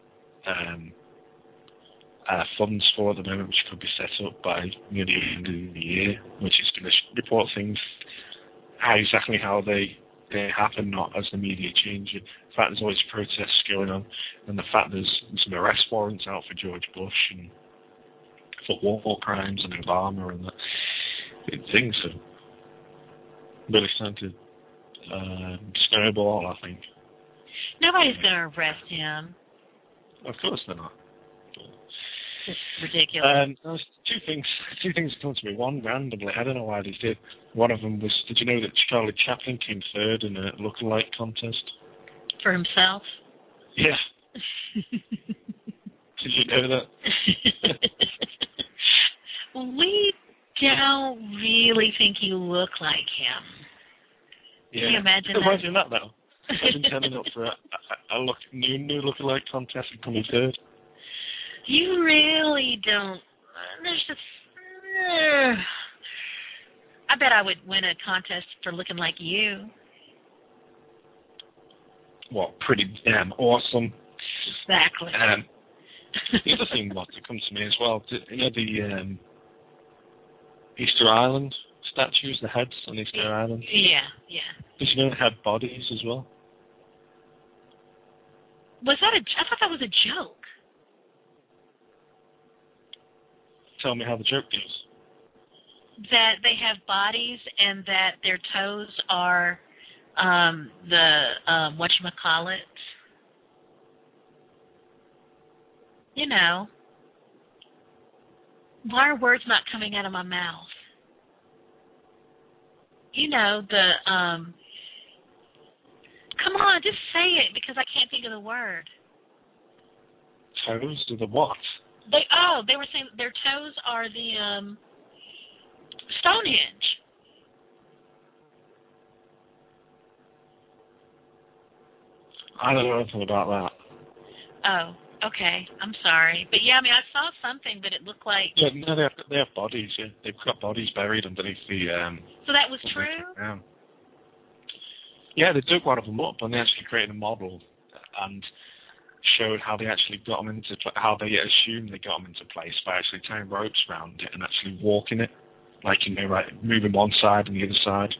funds for at the moment, which could be set up by near the end of the year, which is going to report things exactly how they happen, not as the media change it. The fact there's always protests going on, and the fact there's some arrest warrants out for George Bush and for war crimes and Obama, and that things are really starting to snowball, I think. Nobody's going to arrest him. Of course they're not. It's ridiculous. There's two things that come to me. One, randomly, I don't know why they did. One of them was, did you know that Charlie Chaplin came third in a lookalike contest? For himself? Yeah. Did you know that? We don't really think you look like him. Yeah. Can you imagine that? Imagine that, though. Imagine turning up for a new lookalike contest and coming third. You really don't. There's just. I bet I would win a contest for looking like you. Well, pretty damn awesome. Exactly. The other thing that comes to me as well, you know, the Easter Island statues, the heads on Easter Island? Yeah. Did you know they had bodies as well? I thought that was a joke. Tell me how the joke goes. That they have bodies and that their toes are whatchamacallit. You know. Why are words not coming out of my mouth? You know, come on, just say it because I can't think of the word. Toes to the what? They were saying their toes are the Stonehenge. I don't know anything about that. Oh, okay. I'm sorry. But yeah, I mean, I saw something, but it looked like... Yeah, no, they have bodies, yeah. They've got bodies buried underneath the... So that was true? Yeah, they dug one of them up and they actually created a model and showed how they actually got them how they assumed they got them into place by actually tying ropes around it and actually walking it. Like, you know, right, moving one side and the other side.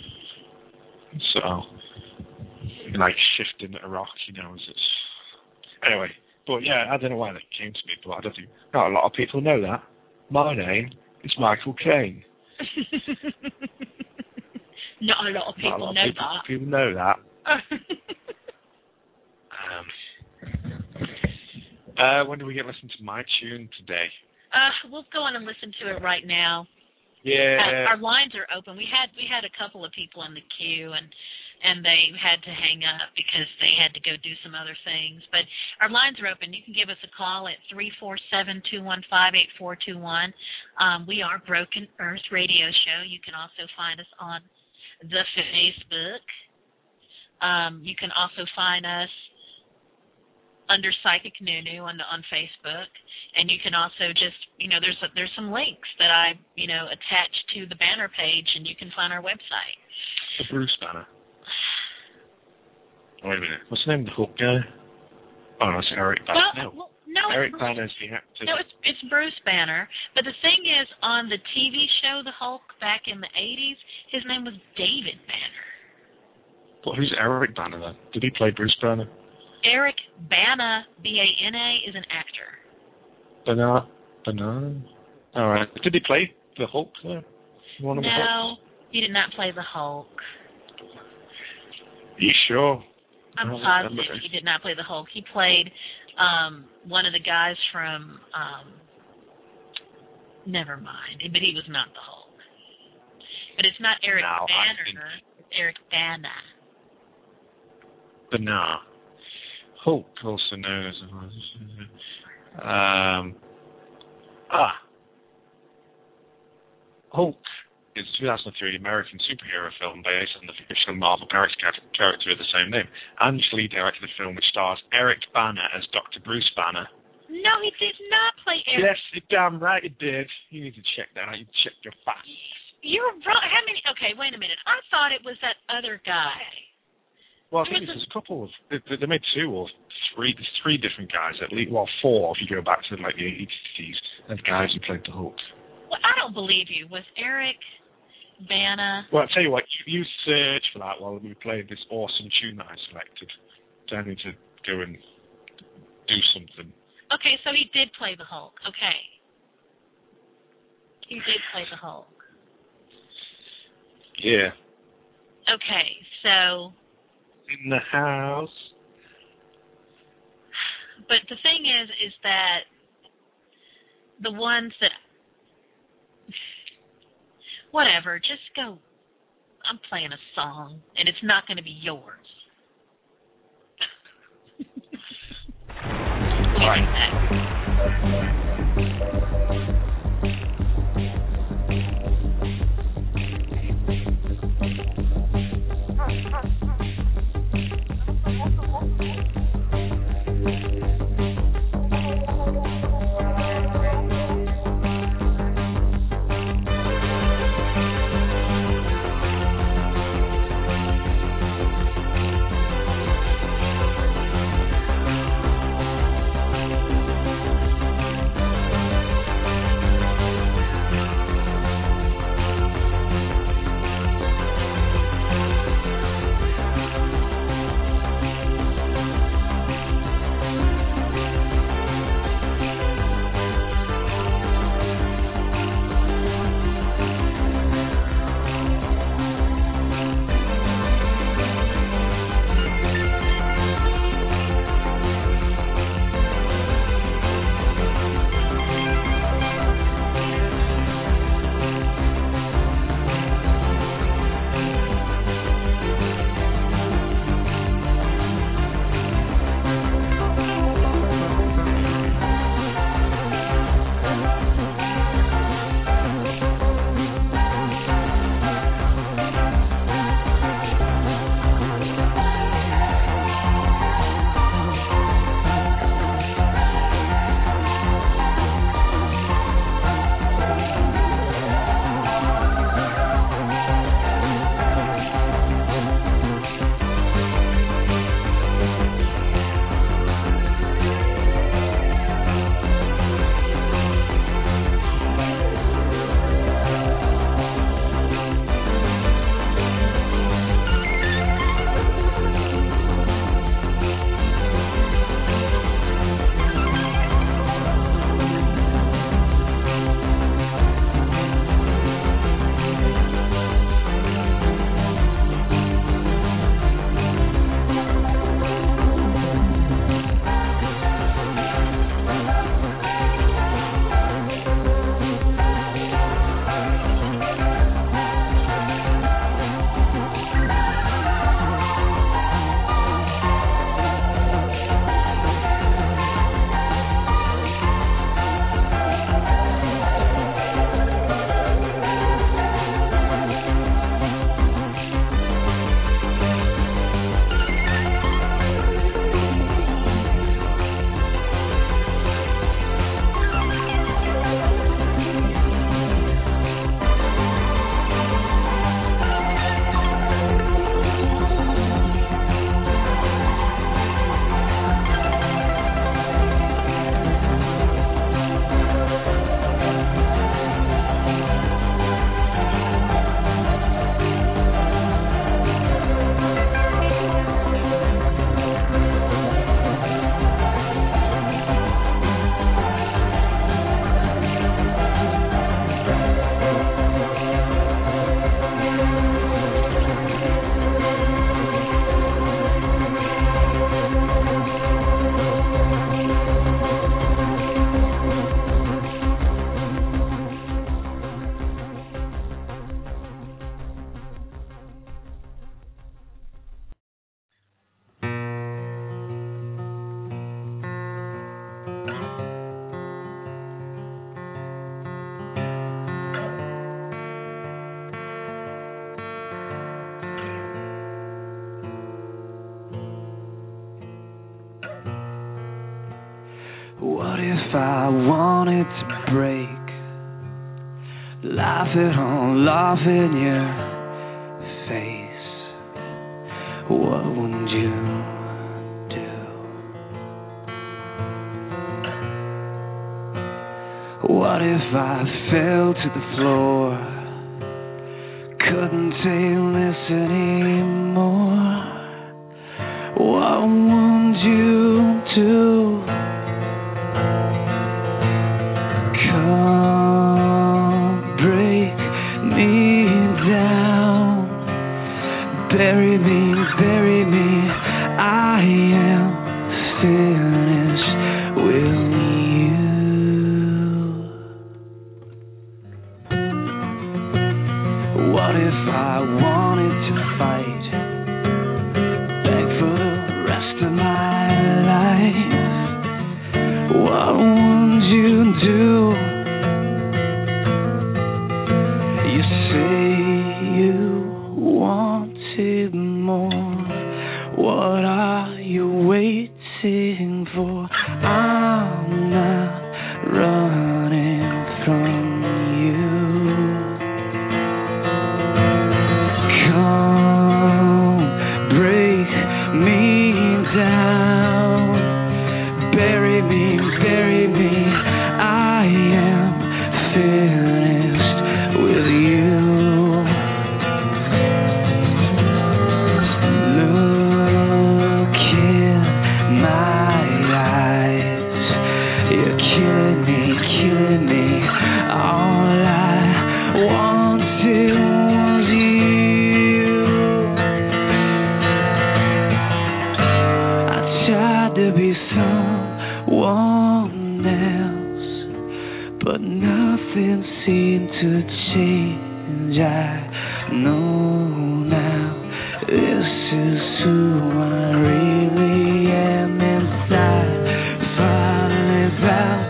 So, like shifting a rock, you know, as it's... Anyway, but yeah, I don't know why that came to me, but I don't think... Not a lot of people know that. My name is Michael Caine. Not a lot of people know that. People know that. When do we get listened to my tune today? We'll go on and listen to it right now. Yeah. Our lines are open. We had a couple of people in the queue, and they had to hang up because they had to go do some other things. But our lines are open. You can give us a call at 347-215-8421. We are Broken Earth Radio Show. You can also find us on the Facebook. You can also find us under Psychic Nunu on Facebook. And you can also just, there's some links that I, attached to the banner page, and you can find our website. The Bruce banner. Wait a minute. What's the name of the Hulk guy? Oh, no, it's Eric Banner. No, Eric Banner is the actor. No, it's Bruce Banner. But the thing is, on the TV show The Hulk back in the 80s, his name was David Banner. Well, who's Eric Banner then? Did he play Bruce Banner? Eric Bana, B-A-N-A, is an actor. Banner. All right. Did he play the Hulk there? No, he did not play the Hulk. Are you sure? I'm positive he did not play the Hulk. He played one of the guys from never mind, but he was not the Hulk. But it's not Eric Banner, it's Eric Bana. Banner. Hulk, also known as Hulk is a 2003 American superhero film based on the fictional Marvel character of the same name. Ange Lee directed the film, which stars Eric Bana as Dr. Bruce Banner. No, he did not play Eric. Yes, you're damn right he did. You need to check that out. You check your facts. You're wrong. How many? Okay, wait a minute. I thought it was that other guy. Well, I think there's a couple of. They made two or three. There's three different guys at least. Well, four if you go back to like the 80s. Of guys who played the Hulk. Well, I don't believe you. Was Eric Bana? Well, I'll tell you what. You search for that while we played this awesome tune that I selected. I need to go and do something. Okay, so he did play the Hulk. Okay. He did play the Hulk. Yeah. Okay, so. In the house. But the thing is that the ones that. Whatever, just go. I'm playing a song, and it's not going to be yours. What do you think that? What if I wanted to break? Laugh it all off in your face. What wouldn't you do? What if I fell to the floor? Couldn't take this anymore. What would you do? Come break me down. Bury me, I am finished with you. What if I wanted to fight? Beg for the rest of my life. What would you do? You say you wanted more. What are you waiting for? I'm not running from you. Come break me down. Bury me, I am finished with you. Look in my eyes. You're killing me. All I wanted was you. I tried to be someone else, but nothing seemed to change. I know now this is who I really am inside. Finally found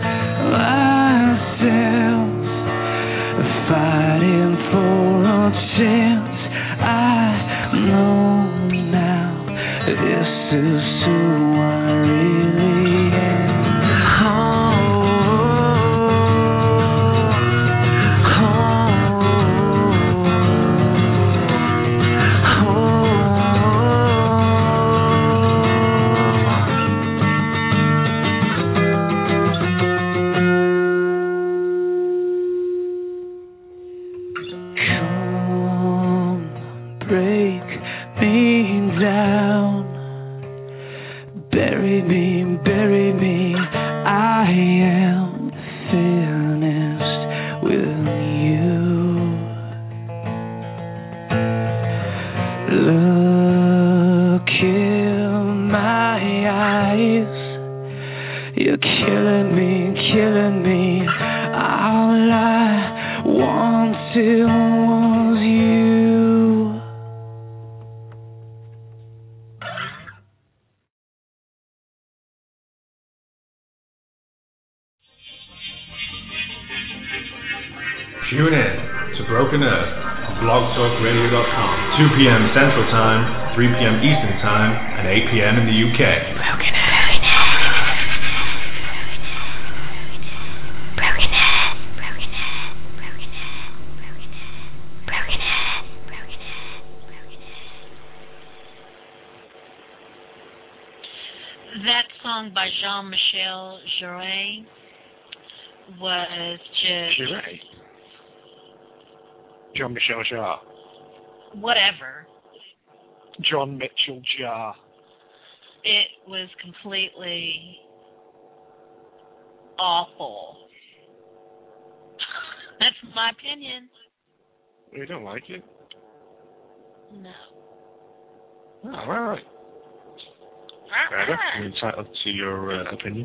myself fighting for a chance. I know now this is who I really am. Come break me down. Bury me, I am finished with you. Look in my eyes. You're killing me. All I wanted was you. Tune in to Broken Earth on blogtalkradio.com, 2 p.m. Central Time, 3 p.m. Eastern Time, and 8 p.m. in the UK. Broken Earth. That song by Jean-Michel Jarre was just... Jarre? Jean-Michel Jarre. Whatever. John Mitchell Jarre. It was completely awful. That's my opinion. You don't like it? No. Oh, all right. Fair enough. You're entitled to your opinion.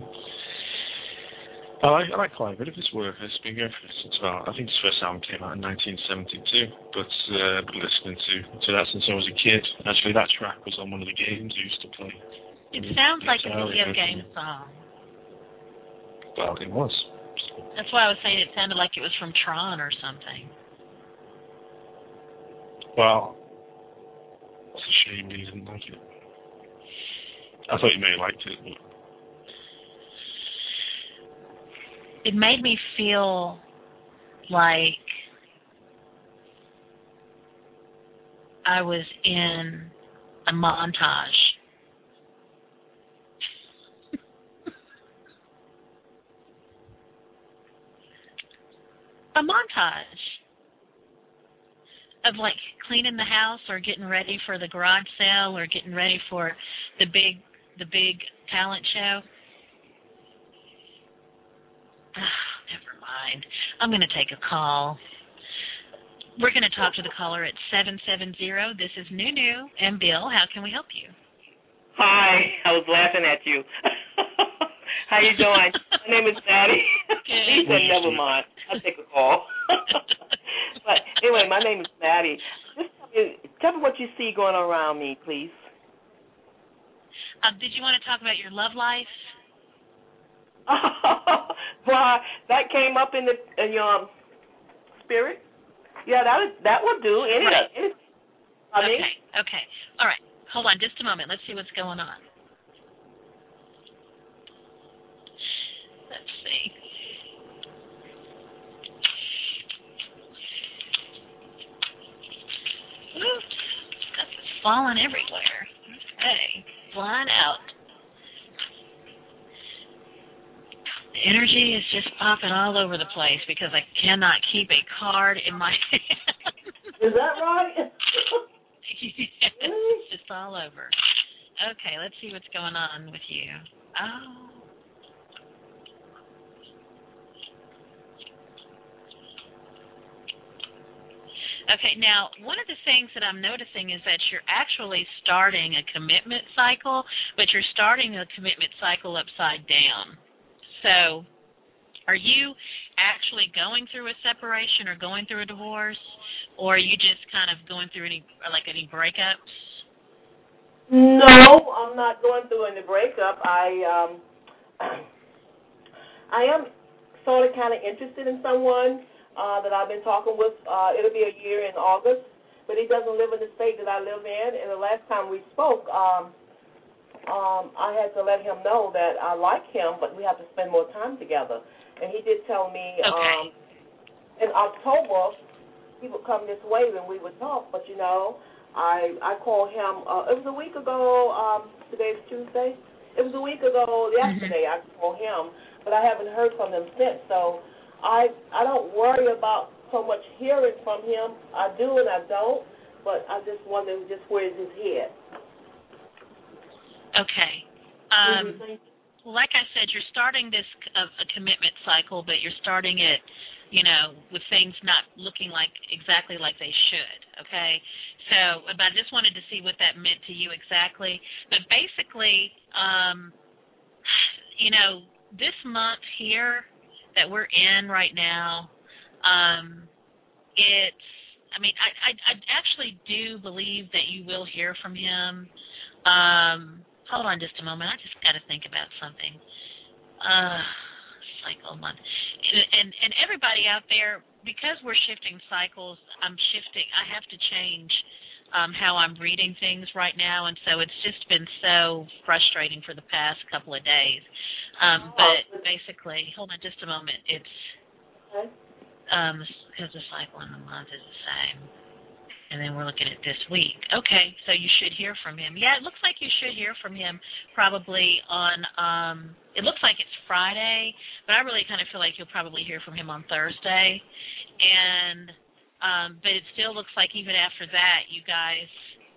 I like quite a bit of his work. It's been going for since about, I think his first album came out in 1972. But I've been listening to that since I was a kid. Actually, that track was on one of the games I used to play. It sounds like a video game song. Well, it was. That's why I was saying it sounded like it was from Tron or something. Well, it's a shame you didn't like it. I thought you may have liked it, but it made me feel like I was in a montage. A montage of like cleaning the house or getting ready for the garage sale or getting ready for the big talent show. Never mind. I'm going to take a call. We're going to talk to the caller at 770. This is Nunu and Bill. How can we help you? Hi. I was laughing at you. How you doing? My name is Maddie. He said, never mind. I'll take a call. But anyway, my name is Maddie. Just tell me what you see going on around me, please. Did you want to talk about your love life? Well, that came up in your spirit. Yeah, that would do. Right. Okay. All right. Hold on just a moment. Let's see what's going on. Let's see. Ooh, stuff is falling everywhere. Okay. Flying out. The energy is just popping all over the place because I cannot keep a card in my hand. Is that right? It's just all over. Okay, let's see what's going on with you. Oh. Okay, now, one of the things that I'm noticing is that you're actually starting a commitment cycle, but you're starting a commitment cycle upside down. So, are you actually going through a separation or going through a divorce, or are you just kind of going through any breakups? No, I'm not going through any breakup. I am sort of kind of interested in someone that I've been talking with. It'll be a year in August, but he doesn't live in the state that I live in. And the last time we spoke, I had to let him know that I like him, but we have to spend more time together. And he did tell me in October he would come this way and we would talk. But, you know, I called him. It was a week ago. Today's Tuesday. It was a week ago yesterday I called him, but I haven't heard from him since. So I don't worry about so much hearing from him. I do and I don't, but I just wonder just where is his head. Okay. Like I said, you're starting this a commitment cycle, but you're starting it, you know, with things not looking like exactly like they should, okay? So, but I just wanted to see what that meant to you exactly. But basically, you know, this month here that we're in right now, I actually do believe that you will hear from him. Hold on just a moment. I just got to think about something. Cycle month. And everybody out there, because we're shifting cycles, I have to change how I'm reading things right now, and so it's just been so frustrating for the past couple of days. But basically, hold on just a moment. It's because the cycle in the month is the same. And then we're looking at this week. Okay, so you should hear from him. Yeah, it looks like you should hear from him probably on, it looks like it's Friday, but I really kind of feel like you'll probably hear from him on Thursday. And, but it still looks like even after that, you guys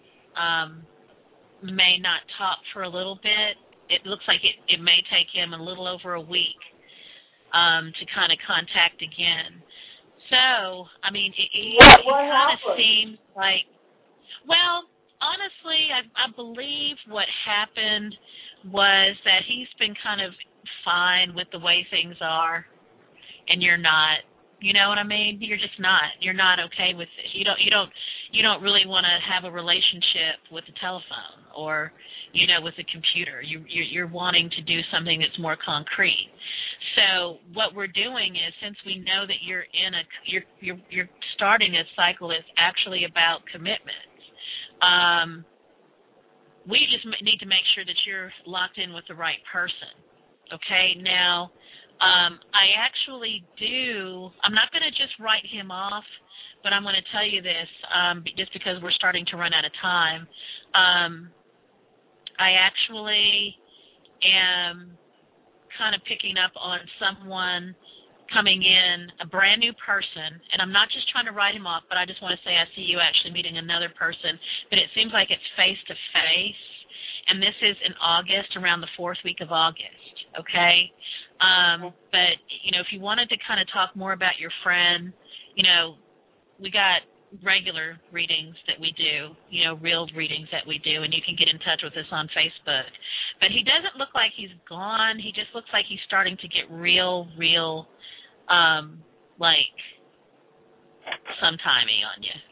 may not talk for a little bit. It looks like it may take him a little over a week to kind of contact again. So, I mean, it kind of seems like, well, honestly, I believe what happened was that he's been kind of fine with the way things are, and you're not. You know what I mean? You're just not. You're not okay with it. You don't really want to have a relationship with the telephone or, you know, with the computer. You're wanting to do something that's more concrete. So what we're doing is, since we know that you're starting a cycle that's actually about commitment, we just need to make sure that you're locked in with the right person. Okay. Now, I actually do. I'm not going to just write him off, but I'm going to tell you this, just because we're starting to run out of time. I actually am kind of picking up on someone coming in, a brand new person, and I'm not just trying to write him off, but I just want to say I see you actually meeting another person, but it seems like it's face-to-face, and this is in August, around the 4th week of August, okay? But, you know, if you wanted to kind of talk more about your friend, you know, we got regular readings that we do, you know, real readings that we do, and you can get in touch with us on Facebook. But he doesn't look like he's gone. He just looks like he's starting to get real, like, sometimey on you.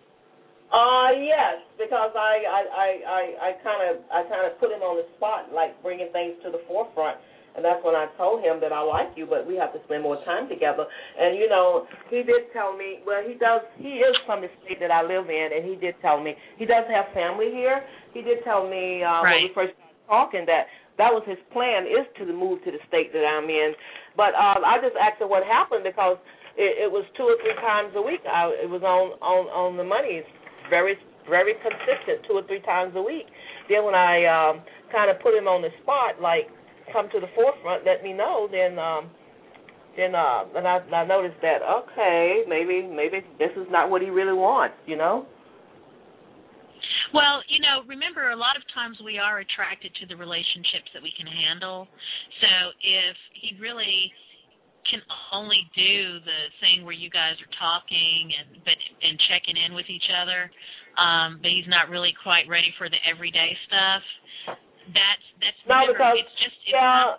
Yes, because I kind of put him on the spot, like bringing things to the forefront. And that's when I told him that I like you, but we have to spend more time together. And, you know, he did tell me, well, he is from the state that I live in, and he did tell me, he does have family here. He did tell me when we first started talking that was his plan, is to move to the state that I'm in. But I just asked him what happened, because it was 2 or 3 times a week. It was on the money. It's very, very consistent, 2 or 3 times a week. Then when I kind of put him on the spot, like, come to the forefront, let me know, then I noticed that, okay, maybe this is not what he really wants, you know? Well, you know, remember, a lot of times we are attracted to the relationships that we can handle. So if he really can only do the thing where you guys are talking and checking in with each other, but he's not really quite ready for the everyday stuff, that's no, because it's just he's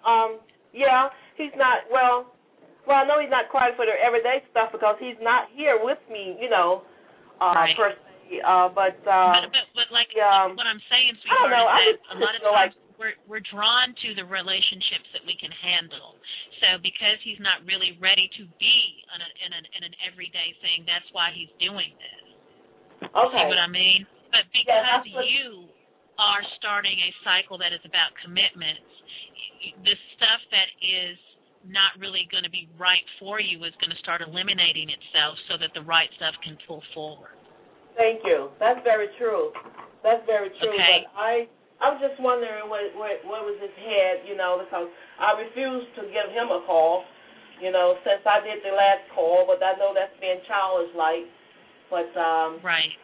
not I know he's not quite for the everyday stuff because he's not here with me, you know, per se. But like what I'm saying, sweetheart, is that a lot of times we're drawn to the relationships that we can handle. So because he's not really ready to be in an everyday thing, that's why he's doing this. Okay. See what I mean? But because you are starting a cycle that is about commitments, the stuff that is not really going to be right for you is going to start eliminating itself so that the right stuff can pull forward. Thank you. That's very true. That's very true. Okay. But I was just wondering what was his head, you know, because I refused to give him a call, you know, since I did the last call, but I know that's being childish-like. But right.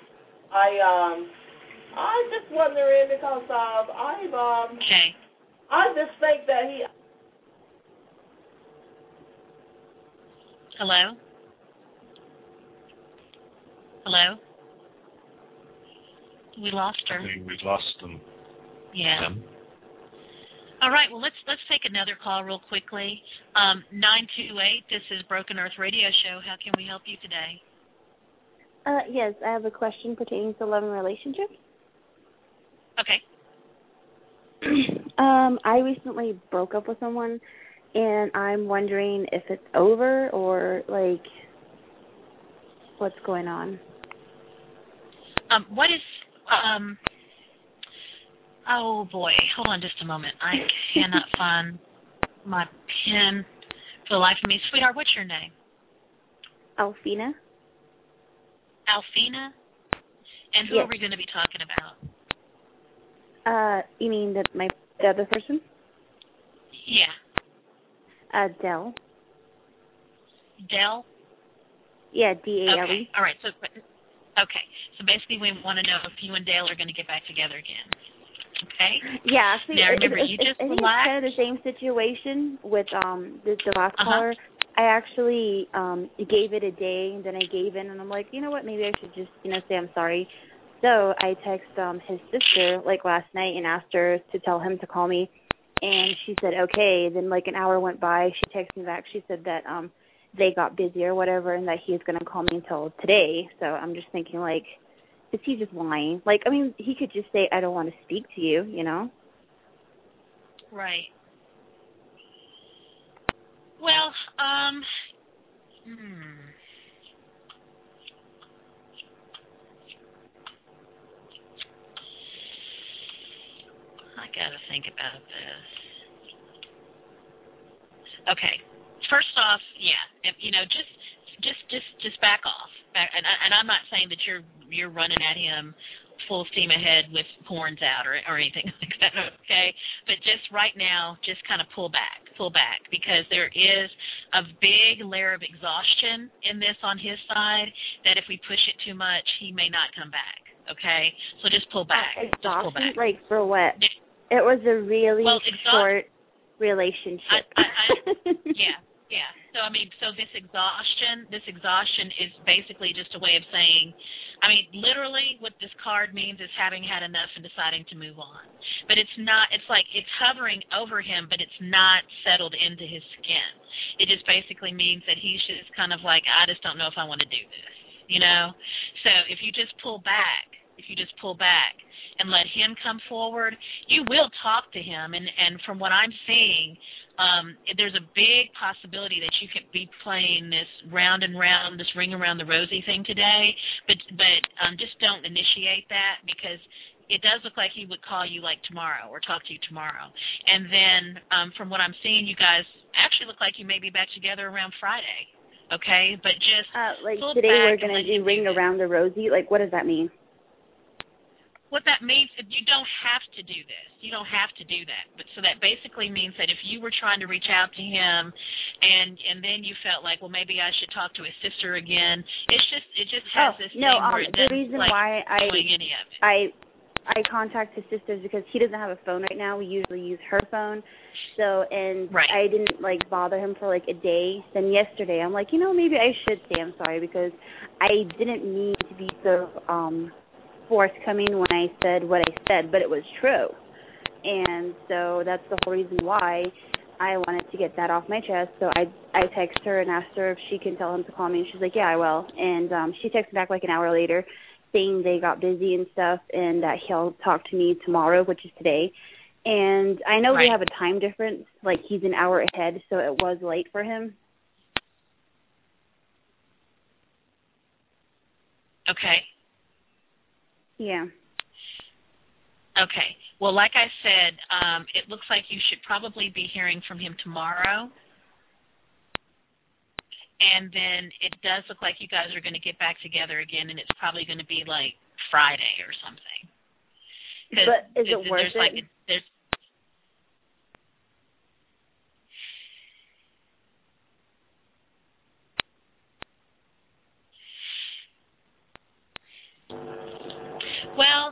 I'm just wondering because okay. I just think that he. Hello? Hello? We lost her. We've lost them. Yeah. All right. Well, let's take another call real quickly. 928. This is Broken Earth Radio Show. How can we help you today? Yes, I have a question pertaining to love and relationships. Okay. I recently broke up with someone, and I'm wondering if it's over or, like, what's going on. What is, oh, boy. Hold on just a moment. I cannot find my pen for the life of me. Sweetheart, what's your name? Alfina. Alfina? And who are we going to be talking about? You mean the other person? Yeah. Dell. Dell? Yeah, D-A-L-E. Okay. All right. So basically we want to know if you and Dale are going to get back together again. Okay? Yeah, actually, now, remember, you just I think relax. it's kind of the same situation with the last caller. I actually gave it a day, and then I gave in, and I'm like, you know what, maybe I should just, say I'm sorry. So I texted his sister, like, last night and asked her to tell him to call me, and she said, okay. Then, like, an hour went by. She texted me back. She said that they got busy or whatever and that he's going to call me until today. So I'm just thinking, like, is he just lying? Like, I mean, he could just say, I don't want to speak to you, you know? Right. Well, I got to think about this. Okay. first off, just back off. And I'm not saying that you're running at him full steam ahead with horns out or anything like that, okay? But just right now, just kind of pull back, because there is a big layer of exhaustion in this on his side that if we push it too much, he may not come back, okay? So just pull back. Exhaustion? Like for what? It was a really short relationship. Yeah. So this exhaustion is basically just a way of saying, literally what this card means is having had enough and deciding to move on. But it's not, it's like it's hovering over him, but it's not settled into his skin. It just basically means that he's just kind of like, I just don't know if I want to do this, So if you just pull back and let him come forward, you will talk to him. And from what I'm seeing, there's a big possibility that you could be playing this round and round, this ring around the rosy thing today, but just don't initiate that, because it does look like he would call you like tomorrow or talk to you tomorrow. And then from what I'm seeing, you guys actually look like you may be back together around Friday, okay? But just like today we're going to do ring around the rosy. Like, what does that mean? What that means is you don't have to do this. You don't have to do that. But so that basically means that if you were trying to reach out to him and then you felt like, well, maybe I should talk to his sister again, it just has this thing where it the reason like why doing any of it. I contact his sister is because he doesn't have a phone right now. We usually use her phone. So, I didn't bother him for a day. Then yesterday I'm like, maybe I should say I'm sorry, because I didn't mean to be so forthcoming when I said what I said, but it was true. And so that's the whole reason why I wanted to get that off my chest. So I texted her and asked her if she can tell him to call me, and she's like, yeah, I will. And she texted back an hour later saying they got busy and stuff, and that he'll talk to me tomorrow, which is today. And I know we have a time difference, he's an hour ahead, so it was late for him. Okay. Yeah. Okay. Well, like I said, it looks like you should probably be hearing from him tomorrow. And then it does look like you guys are going to get back together again, and it's probably going to be Friday or something. But is it worth it? Well,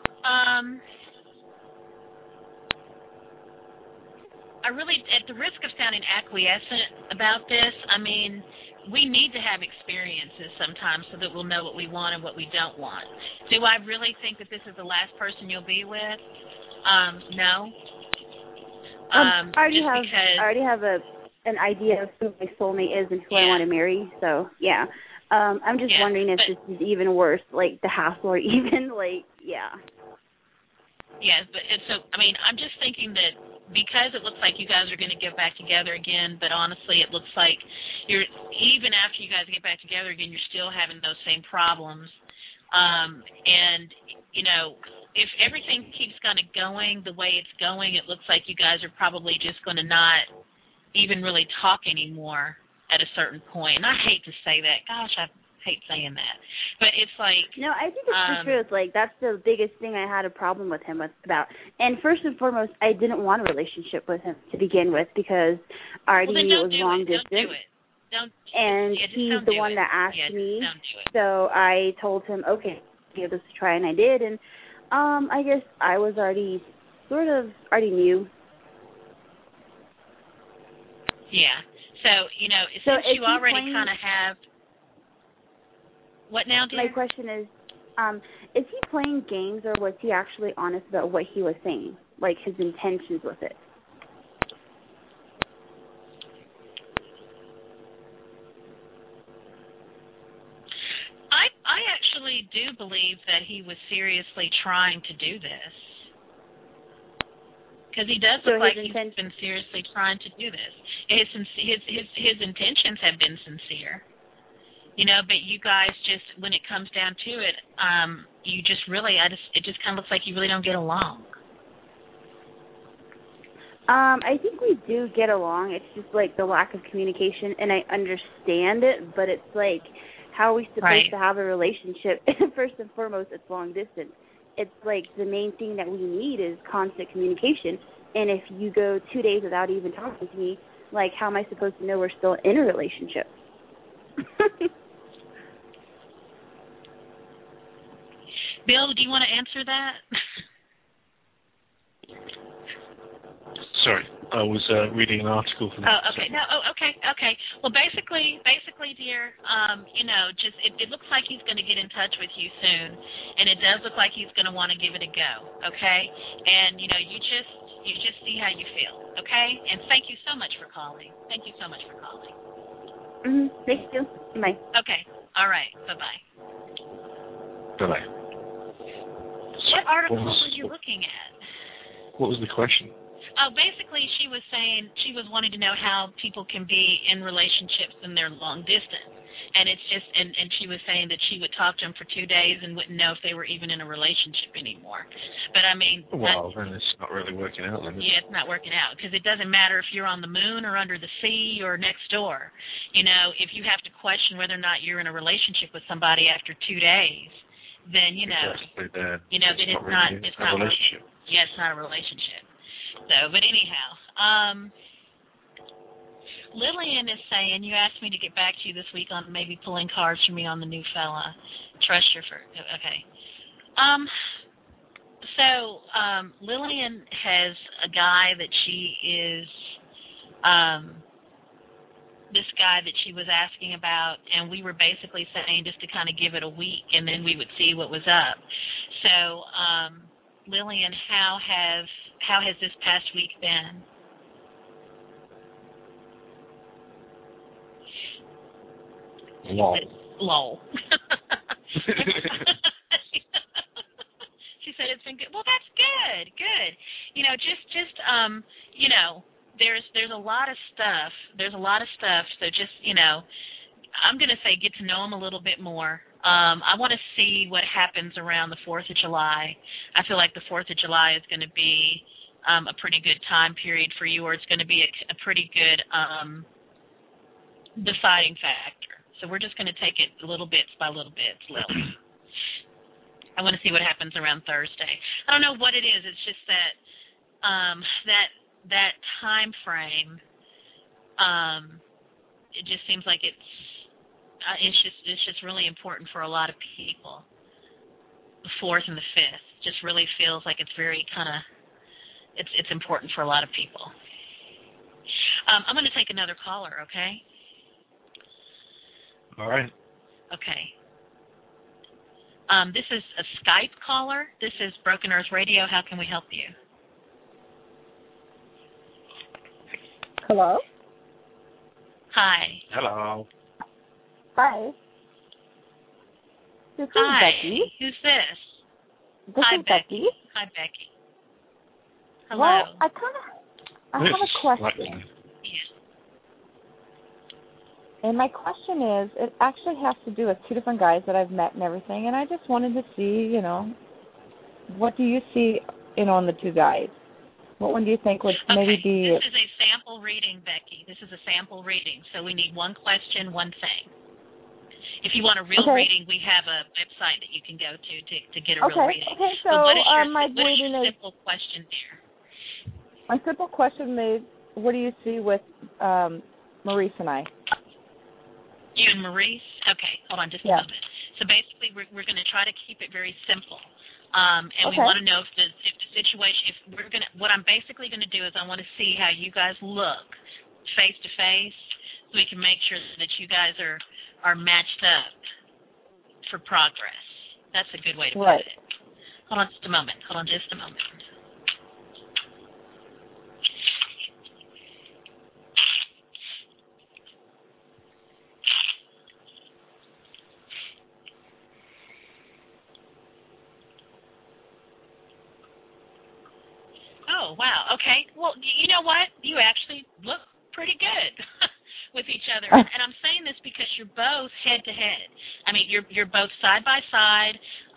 I really, at the risk of sounding acquiescent about this, we need to have experiences sometimes so that we'll know what we want and what we don't want. Do I really think that this is the last person you'll be with? No. I already have an idea of who my soulmate is and who I want to marry. So yeah, I'm just wondering if this is even worse, the hassle, or even Yes, but I'm just thinking that because it looks like you guys are going to get back together again, but honestly, it looks like even after you guys get back together again, you're still having those same problems. And if everything keeps kind of going the way it's going, it looks like you guys are probably just going to not even really talk anymore at a certain point. And I hate to say that. Gosh, I hate saying that. But it's no, I think it's the truth. That's the biggest thing I had a problem with him about. And first and foremost, I didn't want a relationship with him to begin with, because I already knew it was long distance. And he's the one that asked me. So I told him, okay, give this a try, and I did. And I guess I was already knew. Yeah. So, since you already kind of have... What now, dear? My question is he playing games, or was he actually honest about what he was saying, his intentions with it? I actually do believe that he was seriously trying to do this. Because he does look like he's been seriously trying to do this. His intentions have been sincere. But you guys just, when it comes down to it, you just really, it just kind of looks like you really don't get along. I think we do get along. It's just like the lack of communication, and I understand it, but it's like, how are we supposed to have a relationship? First and foremost, it's long distance. It's like the main thing that we need is constant communication. And if you go 2 days without even talking to me, like, how am I supposed to know we're still in a relationship? Bill, do you want to answer that? Sorry, I was reading an article from. Oh, okay. No, okay. Well, basically, dear, just it looks like he's going to get in touch with you soon, and it does look like he's going to want to give it a go. Okay, and you just see how you feel. Okay, and thank you so much for calling. Thank you so much for calling. Thank you. Bye. Okay. All right. Bye-bye. Bye-bye. What article were you looking at? What was the question? Basically, she was saying she was wanting to know how people can be in relationships when they're long distance. And it's just, and she was saying that she would talk to them for 2 days and wouldn't know if they were even in a relationship anymore. But I mean, well, then it's not really working out. Then, yeah, it's not working out because it doesn't matter if you're on the moon or under the sea or next door. You know, if you have to question whether or not you're in a relationship with somebody after 2 days, then then it's not a relationship. Yeah, it's not a relationship. So, but anyhow, Lillian is saying, you asked me to get back to you this week on maybe pulling cards for me on the new fella. Trust your okay. So Lillian has a guy that she is, this guy that she was asking about, and we were basically saying just to kind of give it a week, and then we would see what was up. So, Lillian, how has this past week been? Lol. She said it's been good. Well, that's good. Good. You know, there's a lot of stuff. So just, I'm going to say get to know him a little bit more. I want to see what happens around the 4th of July. I feel like the 4th of July is going to be a pretty good time period for you, or it's going to be a pretty good deciding factor. So we're just going to take it little bits by little bits, Lily. I want to see what happens around Thursday. I don't know what it is. It's just that that time frame. It just seems like it's just really important for a lot of people. The 4th and the 5th just really feels like it's very it's important for a lot of people. I'm going to take another caller, okay? All right. Okay. This is a Skype caller. This is Broken Earth Radio. How can we help you? Hello? Hi. Hello. Hi. This is Becky. Who's this? This is Becky. Hi, Becky. Hello. Well, I have a question. And my question is, it actually has to do with 2 different guys that I've met and everything, and I just wanted to see, what do you see, in the 2 guys? What one do you think would maybe be... This is a sample reading, Becky. This is a sample reading, so we need one question, one thing. If you want a real reading, we have a website that you can go to get a real reading. Okay, so what is your simple question there? My simple question is, what do you see with Maurice and I? You and Maurice? Okay, hold on just a moment. So basically, we're going to try to keep it very simple. And we want to know if the situation, what I'm basically going to do is I want to see how you guys look face to face so we can make sure that you guys are matched up for progress. That's a good way to put it. Hold on just a moment. Oh, wow. Okay. Well, you know what? You actually look pretty good with each other. And I'm saying this because you're both head to head. I mean, you're both side by side.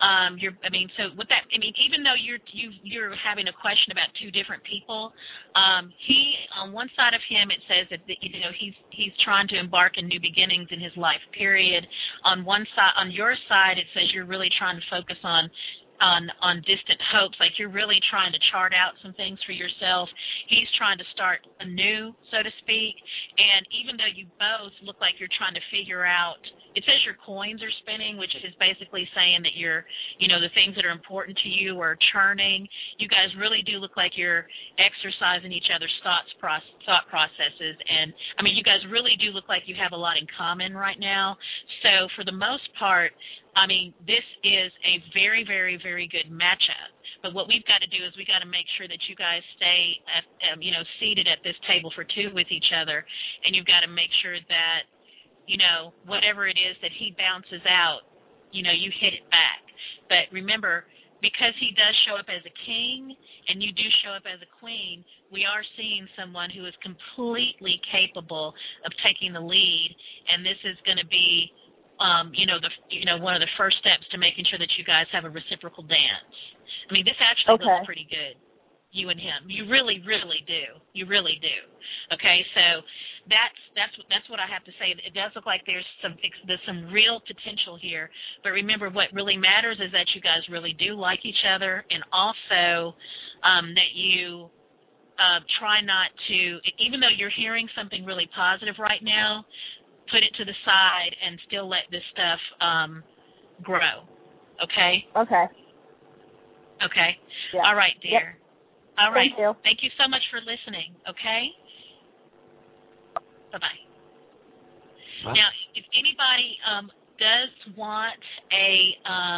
So with that, even though you're having a question about two different people, he, on one side of him, it says that he's trying to embark in new beginnings in his life. Period. On one side, on your side, it says you're really trying to focus on distant hopes, like you're really trying to chart out some things for yourself. He's trying to start anew, so to speak. And even though you both look like you're trying to figure out, it says your coins are spinning, which is basically saying that the things that are important to you are churning. You guys really do look like you're exercising each other's thought processes. And, you guys really do look like you have a lot in common right now. So for the most part, this is a very, very, very good matchup. But what we've got to do is we got to make sure that you guys stay at, seated at this table for two with each other, and you've got to make sure that, whatever it is that he bounces out, you hit it back. But remember, because he does show up as a king and you do show up as a queen, we are seeing someone who is completely capable of taking the lead, and this is going to be one of the first steps to making sure that you guys have a reciprocal dance. This actually looks pretty good, you and him. You really, really do. You really do. Okay, so that's what I have to say. It does look like there's some real potential here. But remember, what really matters is that you guys really do like each other, and also that you try not to, even though you're hearing something really positive right now, put it to the side and still let this stuff grow. Okay? Okay. Okay. Yeah. All right, dear. Yep. All right. Thank you. Thank you so much for listening. Okay? Bye-bye. Wow. Now, if anybody does want a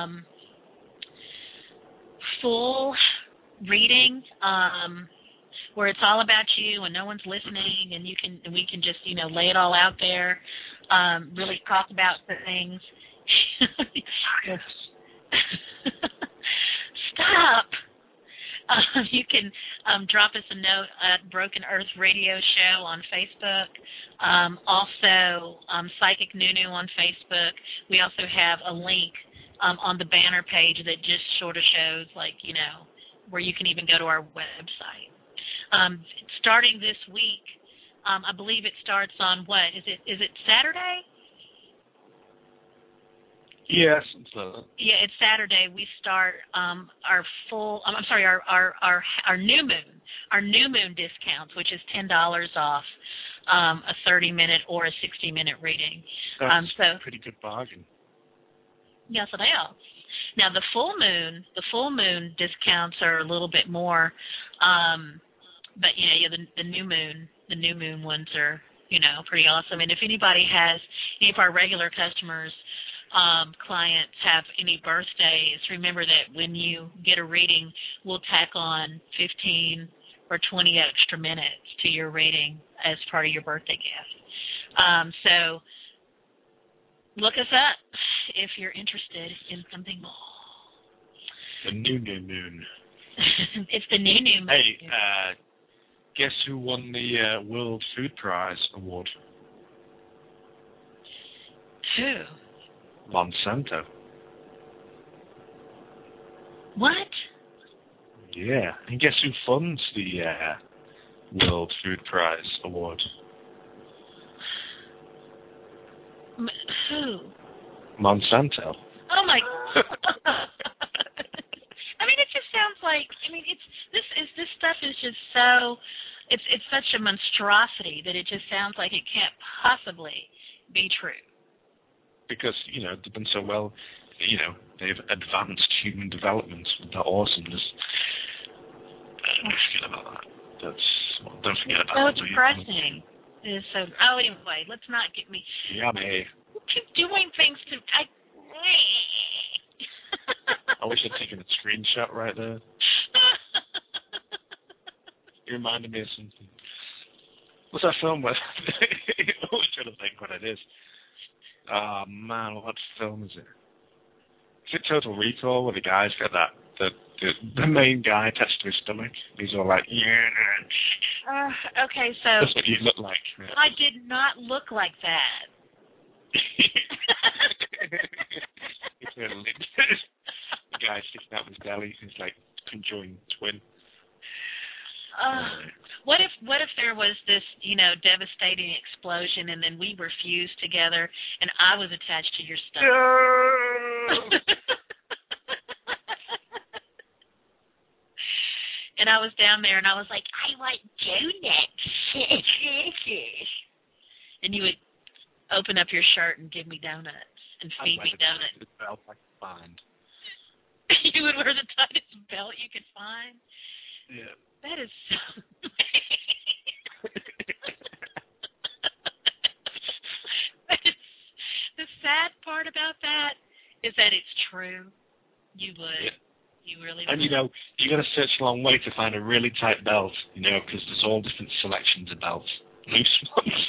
full reading where it's all about you and no one's listening, and we can just lay it all out there, really talk about the things. Stop. You can drop us a note at Broken Earth Radio Show on Facebook. Also, Psychic Nunu on Facebook. We also have a link on the banner page that just sort of shows, where you can even go to our website. Starting this week, I believe it starts on what? Is it Saturday? Yes. Yeah, it's Saturday. We start our new moon discounts, which is $10 off a 30-minute or a 60-minute reading. That's a pretty good bargain. Yes, it is. Now the full moon discounts are a little bit more, but the new moon ones are pretty awesome. And if anybody has any of our regular customers, clients have any birthdays, remember that when you get a reading, we'll tack on 15 or 20 extra minutes to your reading as part of your birthday gift. So look us up if you're interested in something more. The new moon. It's the new moon. Hey, guess who won the World Food Prize award? Who? Monsanto. What? Yeah, and guess who funds the World Food Prize award? Who? Monsanto. Oh my! It just sounds like. This stuff is just so. It's such a monstrosity that it just sounds like it can't possibly be true. Because, they've done so well, they've advanced human development with their awesomeness. Don't forget about that. Don't forget about that. It's so depressing. It is so... Oh, anyway, let's not get me... Yummy. Keep doing things to... I wish I'd taken a screenshot right there. You reminded me of something. What's that film with? I'm always trying to think what it is. Oh, man, what film is it? Is it Total Recall, where the guy's got the main guy attached to his stomach? He's all like, yeah. Okay, so... That's what you look like. Yeah. I did not look like that. guy sticking out of his belly. He's like conjoined twin. What if there was this, devastating explosion, and then we were fused together, and I was attached to your stomach? No! And I was down there, and I was like, I want donuts. And you would open up your shirt and give me donuts and feed me donuts. The belt I could find. You would wear the tightest belt you could find? Yeah. That is so The sad part about that is that it's true. You would. Yeah. You really and, would. you got to search a long way to find a really tight belt, because there's all different selections of belts. Loose ones.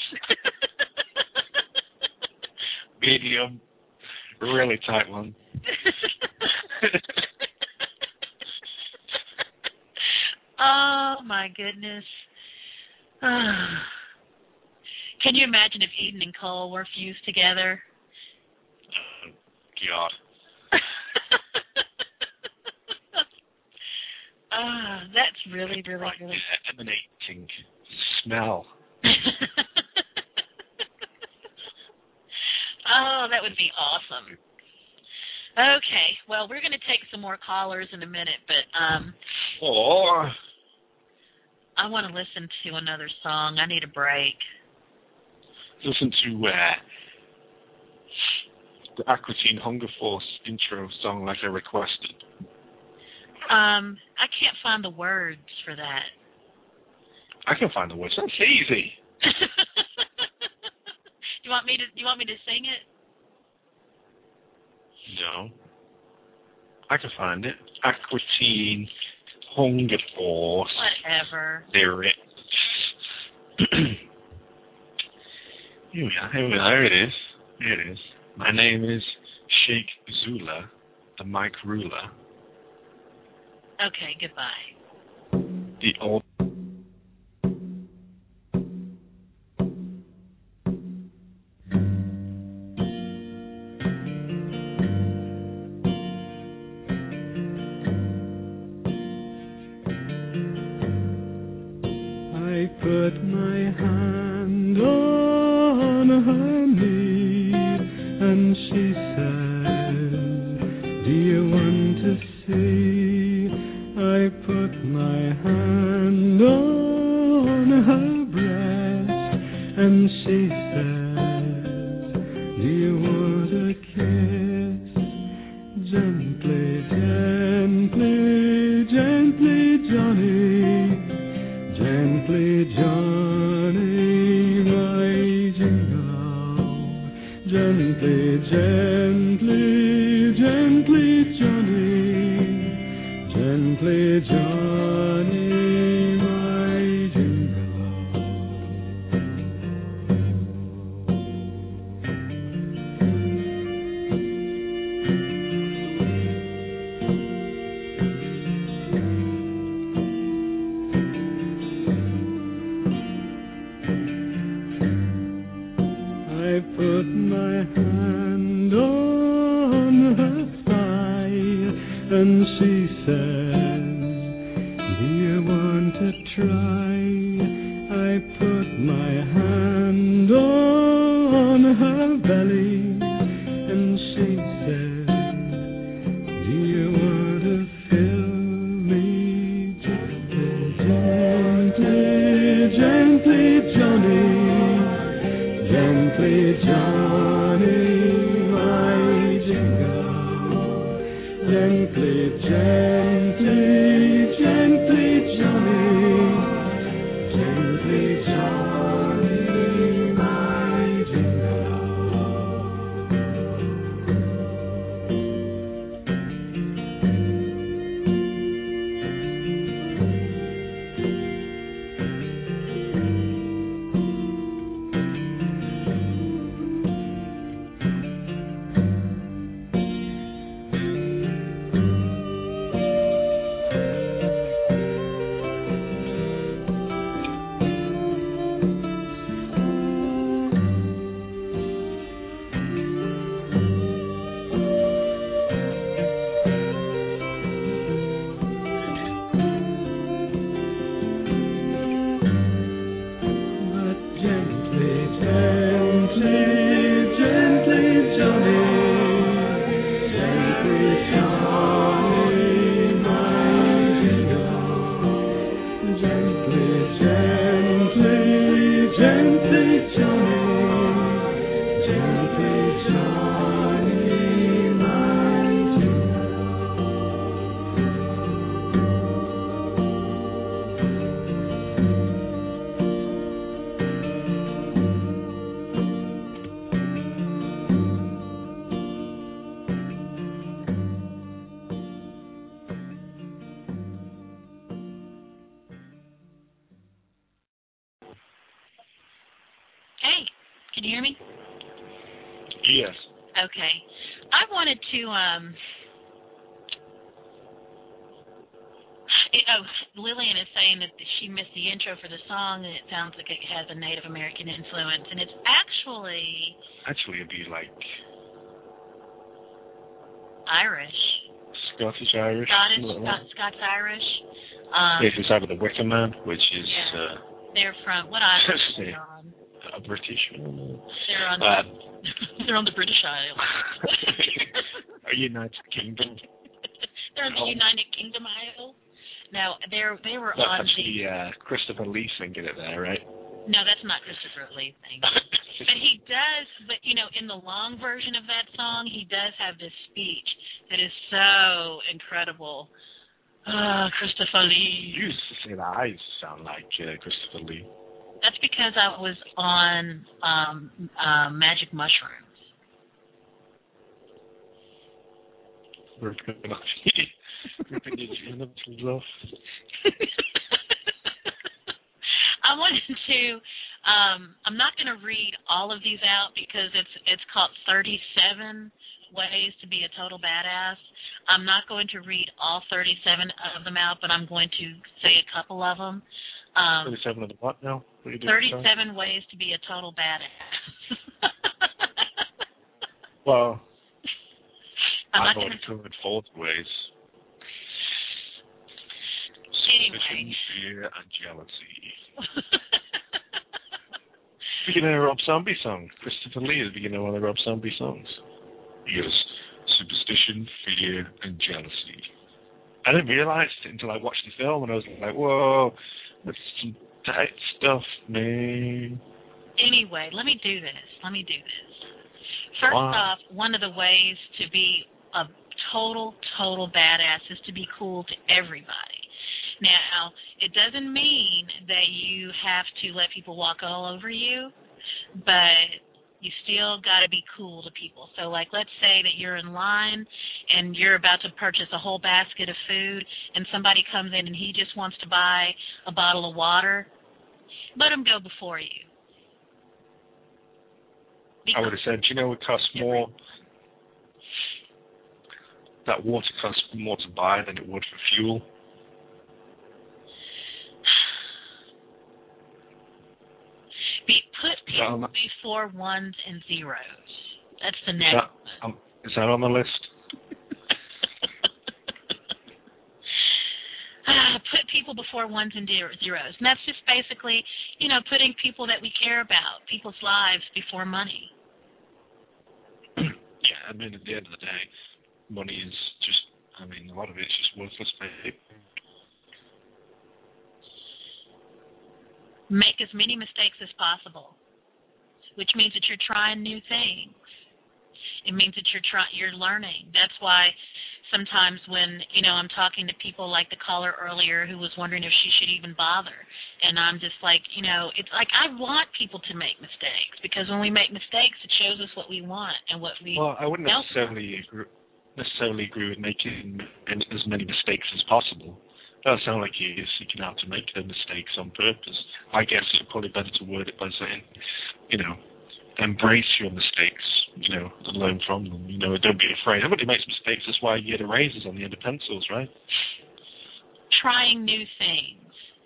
Medium. Really tight one. Oh, my goodness. Can you imagine if Eden and Cole were fused together? God. That's really, really, right, really... emanating smell. Oh, that would be awesome. Okay, well, we're going to take some more callers in a minute, but I want to listen to another song. I need a break. Listen to the Aqua Teen Hunger Force intro song like I requested. I can't find the words for that. I can find the words. That's easy. You want me to sing it? No. I can find it. Aqua Teen Hunger Force. Whatever. Lyrics. Here we are. Here it is. Here it is. My name is Sheikh Zula, the mic ruler. Okay, goodbye. The old... I put my hand on her knee and she said, do you want to see? I put my hand on her breast and she said, do you want a kiss? Gently, gently, gently, Johnny. Gently, Johnny, my jingle. Gently, gently, gently, Johnny. Gently, Johnny, my jingle. I put my hand on her thigh and she says, do you want to try? I put my hand on her belly and she says, do you want to fill me gently, gently, gently, Johnny? Gently, Johnny, my jingle. Gently, gently, gently, Johnny. Gently, Johnny, my jingle. hear me? Yes. Okay. I wanted to Lillian is saying that she missed the intro for the song, and it sounds like it has a Native American influence, and it's actually it'd be like Irish. Scottish Irish. Scots Irish. It's out of the Wicker Man, which is they're from what island? They're on? A British. They're on. They're on the British Isle. United Kingdom. They're on the United Kingdom Isle. No, they were that's on actually Christopher Lee singing it there, right? No, that's not Christopher Lee singing. But he does. But in the long version of that song, he does have this speech that is so incredible. Christopher Lee. You used to say that I used to sound like Christopher Lee. That's because I was on magic mushrooms. We're gonna ripping your genitals off. I wanted to. I'm not going to read all of these out because it's called 37 Ways to Be a Total Badass. I'm not going to read all 37 of them out, but I'm going to say a couple of them. 37 of the what now? What are you doing, 37 Ways to Be a Total Badass. Well, I've already covered 40 ways. Suspicion, fear, and jealousy. Beginning of a Rob Zombie song. Christopher Lee is beginning of one of the Rob Zombie songs. He goes, superstition, fear, and jealousy. I didn't realize it until I watched the film, and I was like, whoa, that's some tight stuff, man. Anyway, let me do this. First off, one of the ways to be a total badass is to be cool to everybody. Now, it doesn't mean that you have to let people walk all over you, but you still got to be cool to people. So, like, let's say that you're in line and you're about to purchase a whole basket of food, and somebody comes in and he just wants to buy a bottle of water. Let him go before you. I would have said, it costs more. That water costs more to buy than it would for fuel. Put people before ones and zeros. That's the next one. Is that on the list? Put people before ones and zeros. And that's just basically, putting people that we care about, people's lives before money. Yeah, at the end of the day, money is just, a lot of it's just worthless paper. Make as many mistakes as possible, which means that you're trying new things. It means that you're learning. That's why sometimes when, I'm talking to people like the caller earlier who was wondering if she should even bother, and I'm just like, it's like I want people to make mistakes, because when we make mistakes, it shows us what we want and what we Well, I wouldn't necessarily agree with making as many mistakes as possible. That sounds like you're seeking out to make the mistakes on purpose. I guess it's probably better to word it by saying, embrace your mistakes, and learn from them. Don't be afraid. Everybody makes mistakes. That's why you get erasers on the end of pencils, right? Trying new things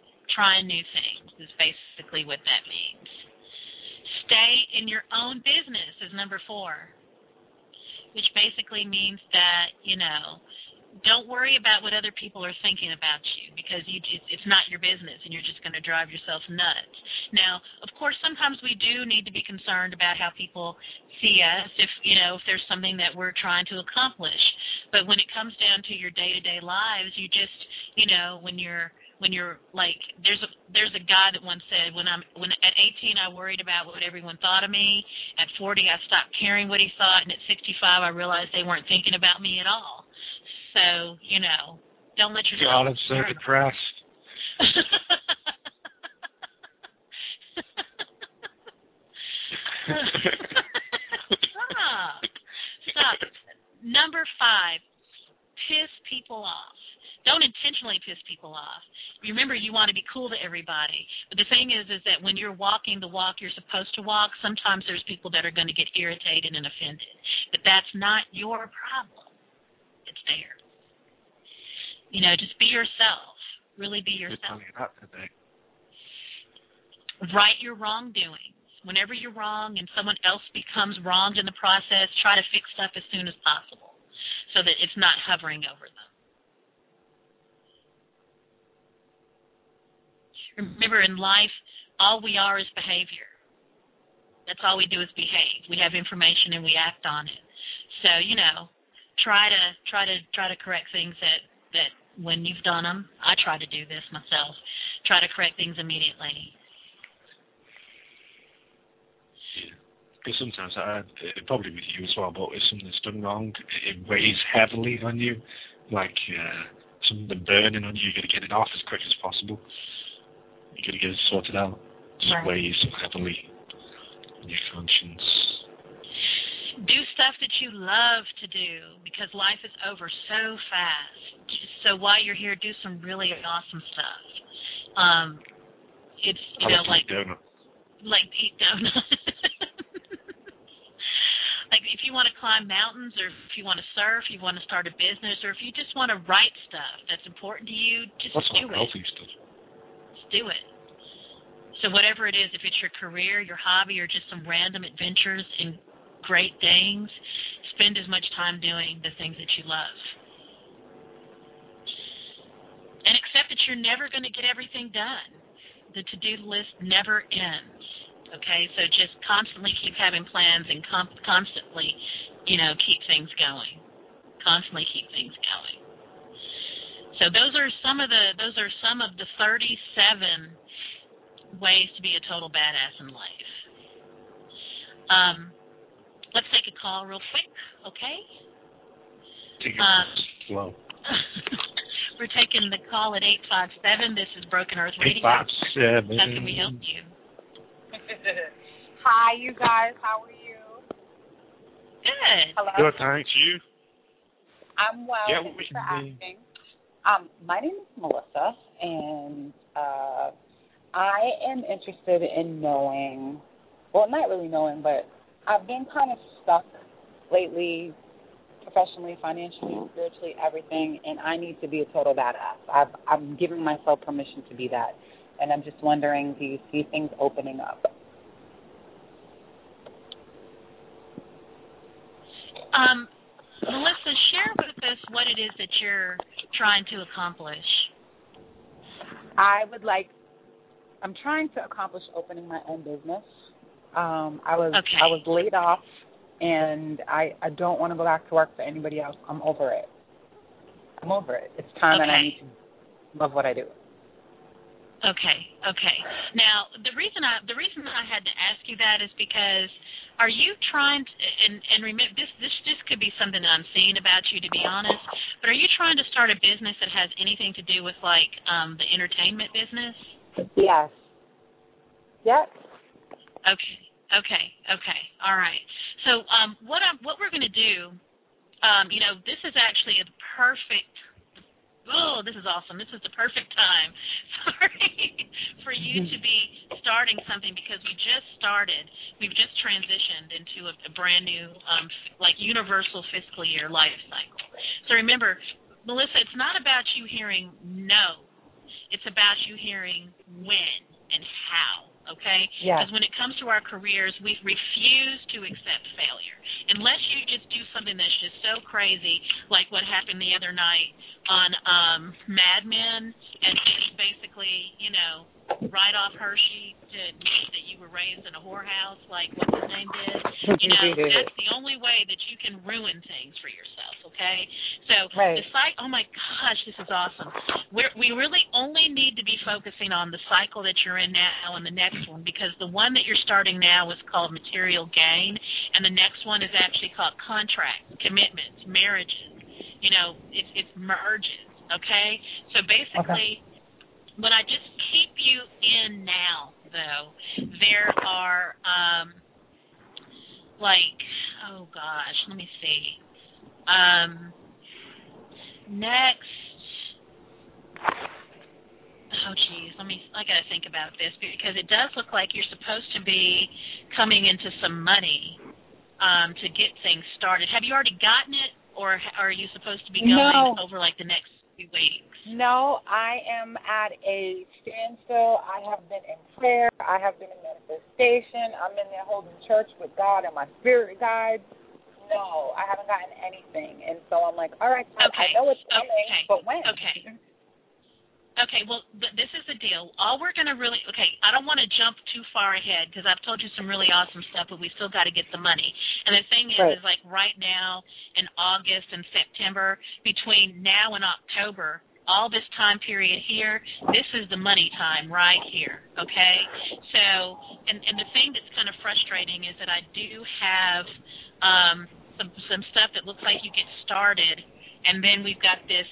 is basically what that means. Stay in your own business is number 4, which basically means that, don't worry about what other people are thinking about you, because it's not your business, and you're just going to drive yourself nuts. Now, of course, sometimes we do need to be concerned about how people see us, if there's something that we're trying to accomplish. But when it comes down to your day-to-day lives, you just, when you're like, there's a guy that once said, when at 18 I worried about what everyone thought of me. At 40 I stopped caring what he thought, and at 65 I realized they weren't thinking about me at all. So, don't let yourself... God, I'm so depressed. Stop. Number 5, piss people off. Don't intentionally intentionally piss people off. Remember, you want to be cool to everybody. But the thing is that when you're walking the walk you're supposed to walk, sometimes there's people that are going to get irritated and offended. But that's not your problem. It's there. You know, just be yourself. Really be yourself. Right your wrongdoings. Whenever you're wrong and someone else becomes wronged in the process, try to fix stuff as soon as possible so that it's not hovering over them. Remember, in life, all we are is behavior. That's all we do is behave. We have information and we act on it. So, you know, try to correct things that when you've done them. I try to do this myself. Try to correct things immediately. Because sometimes, probably with you as well, but if something's done wrong, it weighs heavily on you. Like something burning on you, you got to get it off as quick as possible. You got to get it sorted out. Just weighs heavily on your conscience. Do stuff that you love to do, because life is over so fast. So while you're here, do some really awesome stuff. It's like Pete Donut. Like if you want to climb mountains, or if you want to surf, you want to start a business, or if you just want to write stuff that's important to you, just do it. Healthy stuff. Just do it. So whatever it is, if it's your career, your hobby, or just some random adventures and great things, spend as much time doing the things that you love. And accept that you're never going to get everything done. The to-do list never ends. Okay, so just constantly keep having plans and constantly, keep things going. Constantly keep things going. So those are some of the 37 ways to be a total badass in life. Let's take a call real quick, okay? Take it slow. We're taking the call at 857. This is Broken Earth Radio. 857. How can we help you? Hi, you guys. How are you? Good. Hello. Good, thanks. You? I'm well. Yeah, Thanks for asking. My name is Melissa, and I am interested in knowing, well, not really knowing, but I've been kind of stuck lately, professionally, financially, spiritually, everything, and I need to be a total badass. I'm giving myself permission to be that. And I'm just wondering, do you see things opening up? Melissa, share with us what it is that you're trying to accomplish. I'm trying to accomplish opening my own business. I was laid off, and I don't want to go back to work for anybody else. I'm over it. It's time that I need to love what I do. Okay. Now, the reason I had to ask you that is because are you trying to, and remember, this could be something that I'm seeing about you, to be honest, but are you trying to start a business that has anything to do with, like, the entertainment business? Yes. Yep. Okay. All right. So what we're going to do, this is actually a perfect. Oh, this is awesome. This is the perfect time for you to be starting something, because we've just transitioned into a brand new, universal fiscal year life cycle. So remember, Melissa, it's not about you hearing no. It's about you hearing when and how, okay? Because when it comes to our careers, we refuse to accept failure. Unless you just do something that's just so crazy, like what happened the other night on Mad Men, and basically, write off Hershey to admit that you were raised in a whorehouse, like what's his name did. That's the only way that you can ruin things for yourself, okay? So the oh my gosh, this is awesome. We really only need to be focusing on the cycle that you're in now and the next one, because the one that you're starting now is called material gain, and the next one is actually called contracts, commitments, marriages. It's merges, okay? So basically, when I just keep you in now, though, there are, oh gosh, let me see. Next Oh, geez. I got to think about this because it does look like you're supposed to be coming into some money to get things started. Have you already gotten it, or are you supposed to be going over like the next few weeks? No, I am at a standstill. I have been in prayer. I have been in manifestation. I'm in there holding church with God and my spirit guides. No, I haven't gotten anything. And so I'm like, all right, I know it's coming, but when? Okay, well, this is the deal. All we're going to I don't want to jump too far ahead because I've told you some really awesome stuff, but we still got to get the money. And the thing is like right now in August and September, between now and October, all this time period here, this is the money time right here, okay? So, and the thing that's kind of frustrating is that I do have some stuff that looks like you get started, and then we've got this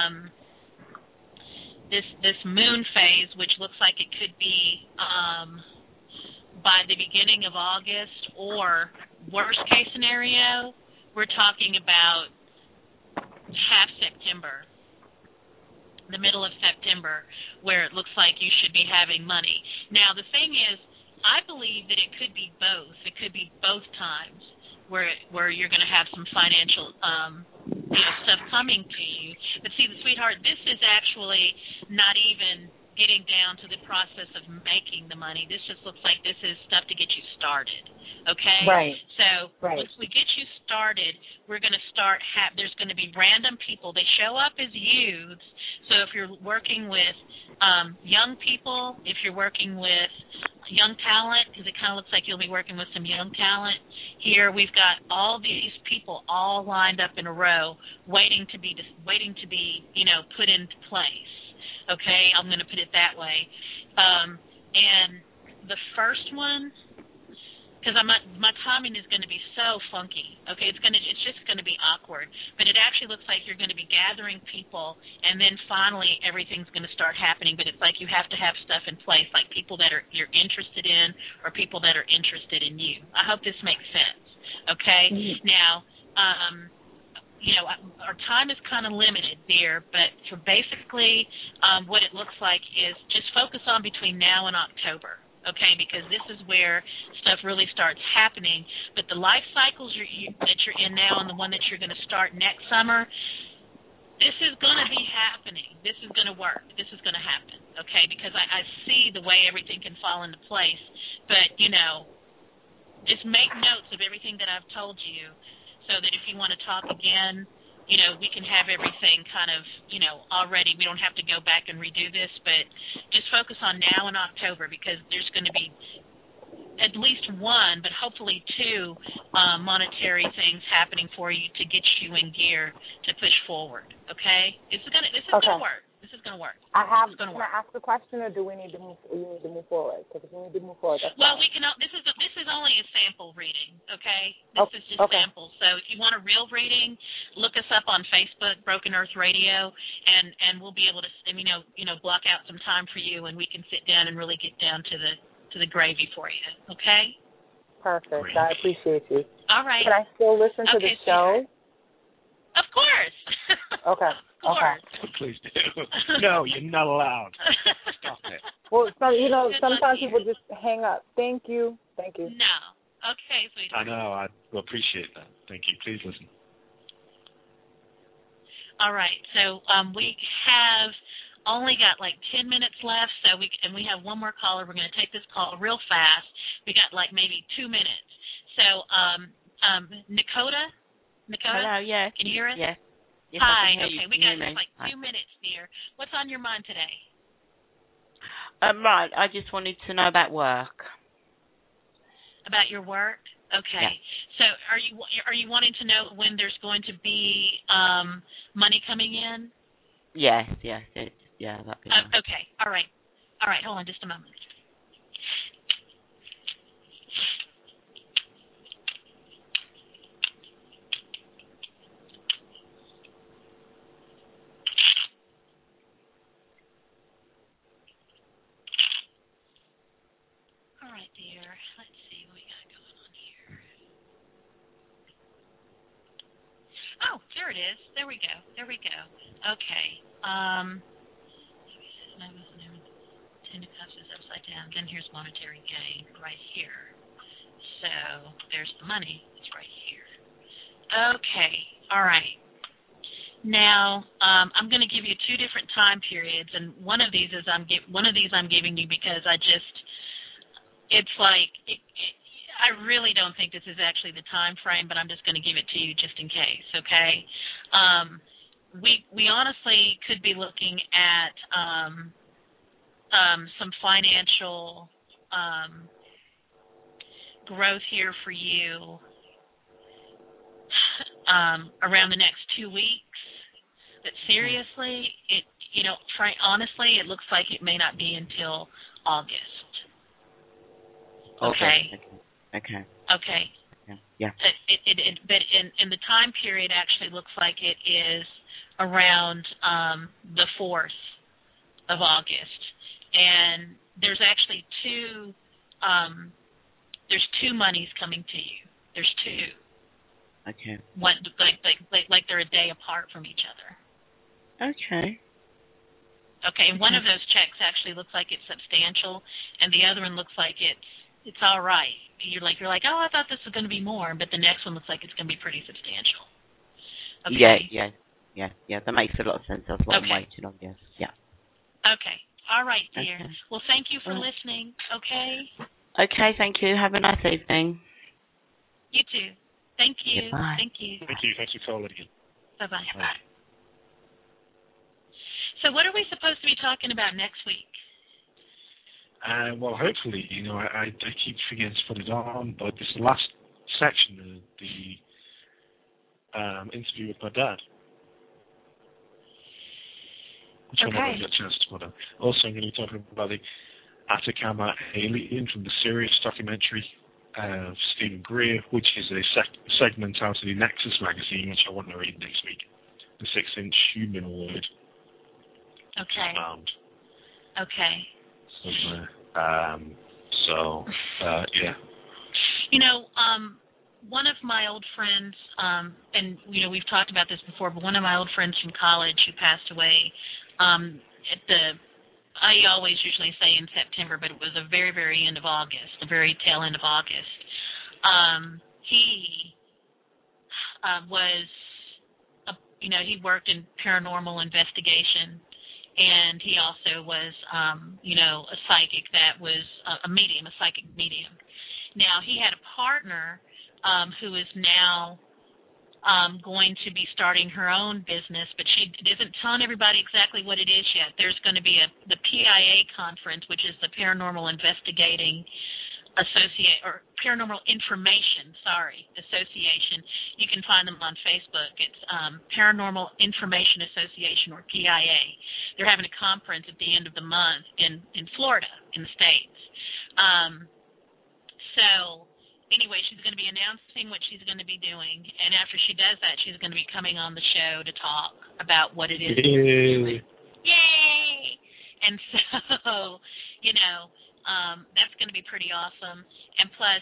this moon phase, which looks like it could be by the beginning of August, or worst case scenario, we're talking about half September, the middle of September, where it looks like you should be having money. Now, the thing is, I believe that it could be both. It could be both times where you're going to have some financial stuff coming to you. But see, sweetheart, this is actually not even getting down to the process of making the money. This just looks like this is stuff to get you started, okay? Right. So once we get you started, we're going to start there's going to be random people. They show up as youths. So if you're working with young people, if you're working with young talent, because it kind of looks like you'll be working with some young talent, here we've got all these people all lined up in a row, waiting to be put into place. Okay, I'm going to put it that way. And the first one, because my timing is going to be so funky. Okay, it's just going to be awkward. But it actually looks like you're going to be gathering people, and then finally everything's going to start happening. But it's like you have to have stuff in place, like people that you're interested in, or people that are interested in you. I hope this makes sense. Okay, Now, our time is kind of limited there, but for basically what it looks like is just focus on between now and October. Okay, because this is where stuff really starts happening. But the life cycles that you're in now and the one that you're going to start next summer, this is going to be happening. This is going to work. This is going to happen, okay, because I see the way everything can fall into place. But, just make notes of everything that I've told you so that if you want to talk again, we can have everything kind of, already. We don't have to go back and redo this, but just focus on now and October because there's going to be at least one, but hopefully two monetary things happening for you to get you in gear to push forward. Okay, this is going to work. This is going to work. Can I ask a question, or do we need to move? We need to move forward because if we need to move forward, that's we can. This is only a sample reading. Okay, this is just samples. So if you want a real reading, look us up on Facebook, Broken Earth Radio, and we'll be able to block out some time for you, and we can sit down and really get down to the gravy for you. Okay. Perfect. I appreciate you. All right. Can I still listen to the show? Of course. Okay. Okay. Please do. No, you're not allowed. Stop it. Well, sometimes people just hang up. Thank you. No. Okay, sweetheart. I know. I will appreciate that. Thank you. Please listen. All right. So we have only got like 10 minutes left. So we have one more caller. We're going to take this call real fast. We got like maybe 2 minutes. So Nakota. Hello. Yes. Can you hear us? Yes. Yes, hi. Okay, we got just like 2 minutes, dear. What's on your mind today? Right. I just wanted to know about work. About your work? Okay. Yeah. So are you wanting to know when there's going to be money coming in? Yes. That'd be nice. Okay. All right. Hold on just a moment. All right, dear. Let's see what we got going on here. Oh, there it is. There we go. Okay. Ten of Cups is upside down. Then here's monetary gain right here. So there's the money. It's right here. Okay. All right. Now I'm going to give you two different time periods, and one of these I'm giving you because it's like I really don't think this is actually the time frame, but I'm just going to give it to you just in case. Okay. We honestly could be looking at some financial growth here for you around the next 2 weeks. But seriously, honestly, it looks like it may not be until August. Okay. Yeah. But in the time period, actually looks like it is around the 4th of August, and there's actually two monies coming to you. There's two. Okay. One like they're a day apart from each other. Okay. Okay, and one of those checks actually looks like it's substantial, and the other one looks like it's all right. You're like, oh, I thought this was going to be more, but the next one looks like it's going to be pretty substantial. Okay. Yeah. That makes a lot of sense. That's what I'm waiting on. Yes. Yeah. Okay. All right, dear. Okay. Well, thank you for listening. Okay. Okay. Thank you. Have a nice evening. You too. Thank you. Goodbye. Thank you. Thank you. Thanks for calling again. Bye-bye. Bye. So what are we supposed to be talking about next week? Well, hopefully, I keep forgetting to put it on, but this last section, the interview with my dad, which I never got a chance to put on. Also, I'm going to be talking about the Atacama alien from the Sirius documentary of Stephen Greer, which is a segment out of the Nexus magazine, which I want to read next week. The 6-inch humanoid. Okay. Found. Okay. Yeah. One of my old friends, and we've talked about this before, but one of my old friends from college who passed away I always usually say in September, but it was the very, very end of August, the very tail end of August. He was, he worked in paranormal investigation. And he also was, a psychic that was a psychic medium. Now, he had a partner who is now going to be starting her own business, but she isn't telling everybody exactly what it is yet. There's going to be the PIA conference, which is the Paranormal Investigating Paranormal Information Association. You can find them on Facebook. It's Paranormal Information Association, or PIA. They're having a conference at the end of the month in Florida, in the States. So anyway, she's going to be announcing what she's going to be doing, and after she does that, she's going to be coming on the show to talk about what it is. Yay! Yay! And so, that's going to be pretty awesome. And plus,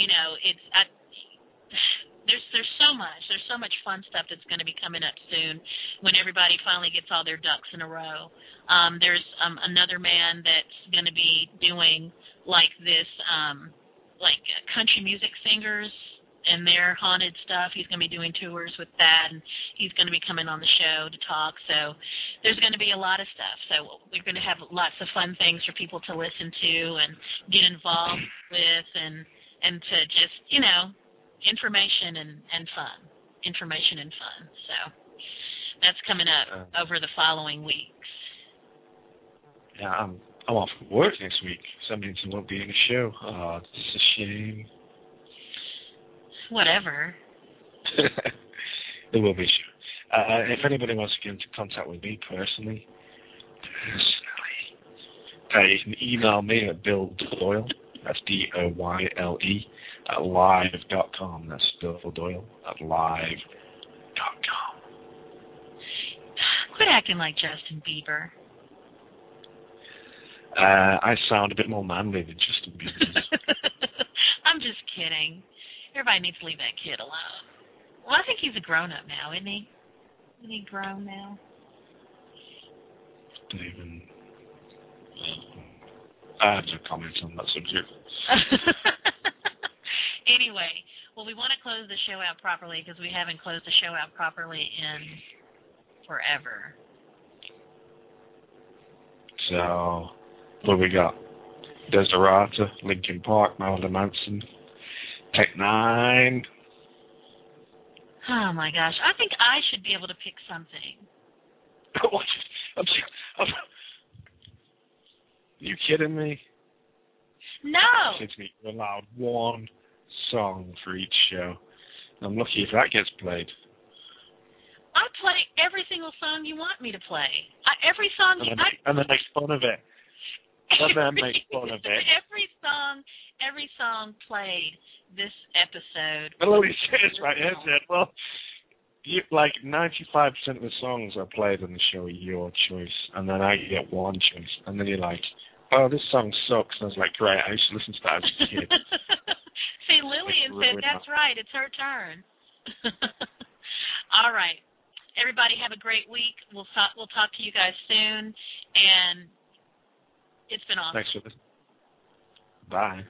there's so much fun stuff that's going to be coming up soon when everybody finally gets all their ducks in a row. There's another man that's going to be doing this country music singers and their haunted stuff. He's going to be doing tours with that, and he's going to be coming on the show to talk. So there's going to be a lot of stuff. So we're going to have lots of fun things for people to listen to and get involved with, and to just, information and fun. Information and fun. So that's coming up over the following weeks. Yeah, I'm off work next week, so that means I won't be in the show. Oh, this is a shame. Whatever. There will be a show. If anybody wants to get into contact with me personally, you can email me at Bill Doyle. That's DOYLE at live.com. That's Bill Doyle at live.com. Quit acting like Justin Bieber. I sound a bit more manly than Justin Bieber. I'm just kidding. Everybody needs to leave that kid alone. Well, I think he's a grown-up now, isn't he? Isn't he grown now? Don't even... I have no comment on that subject. Anyway, well, we want to close the show out properly because we haven't closed the show out properly in forever. So, what we got? Desirata, Linkin Park, Marilyn Manson, Tech Nine. Oh my gosh, I think I should be able to pick something. You kidding me? No. Said to me, you're allowed one song for each show. I'm lucky if that gets played. I play every single song you want me to play. Every song. And then make fun of it. And then make fun of it. Every song played this episode. Well, he says right here, well, like 95% of the songs are played on the show are your choice, and then I get one choice, and then you're like, oh, this song sucks. And I was like, great, I used to listen to that as a kid. See, Lillian said that's right. It's her turn. All right. Everybody have a great week. We'll talk to you guys soon, and it's been awesome. Thanks for this. Bye.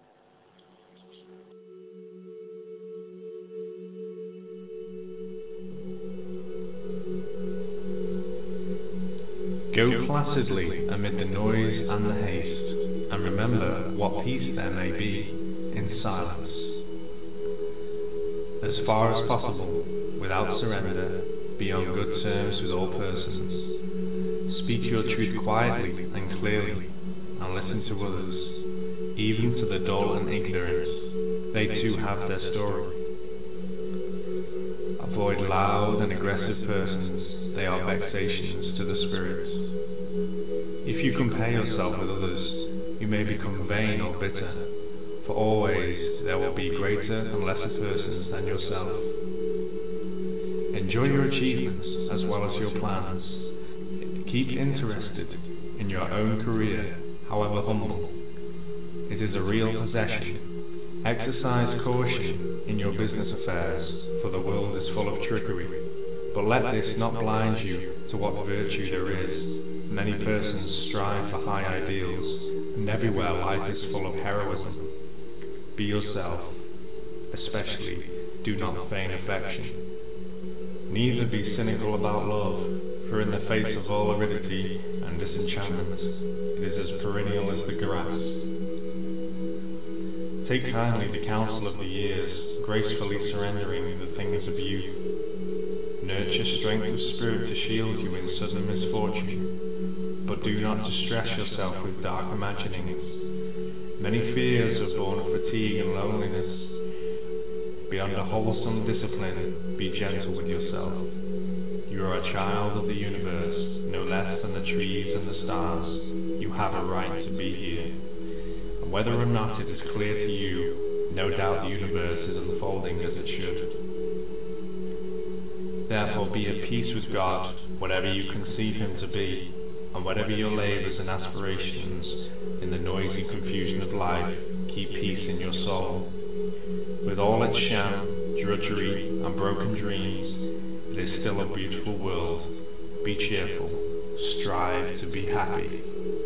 Go placidly amid the noise and the haste, and remember what peace there may be in silence. As far as possible, without surrender, be on good terms with all persons. Speak your truth quietly and clearly, and listen to others, even to the dull and ignorant. They too have their story. Avoid loud and aggressive persons, they are vexations to the spirit. If you compare yourself with others, you may become vain or bitter, for always there will be greater and lesser persons than yourself. Enjoy your achievements as well as your plans. Keep interested in your own career, however humble. It is a real possession. Exercise caution in your business affairs, for the world is full of trickery. But let this not blind you to what virtue there is. Many persons strive for high ideals, and everywhere life is full of heroism. Be yourself, especially do not feign affection. Neither be cynical about love, for in the face of all aridity and disenchantment, it is as perennial as the grass. Take kindly the counsel of the years, gracefully surrendering the things of youth. Nurture strength of spirit to shield you in sudden misfortune, but do not distress yourself with dark imaginings. Many fears are born of fatigue and loneliness. Beyond a wholesome discipline, be gentle with yourself. You are a child of the universe, no less than the trees and the stars. You have a right to be here. And whether or not it is clear to you, no doubt the universe is unfolding as it should. Therefore be at peace with God, whatever you conceive Him to be, and whatever your labors and aspirations in the noisy confusion of life, keep peace in your soul. With all its sham, drudgery, and broken dreams, it is still a beautiful world. Be cheerful, strive to be happy.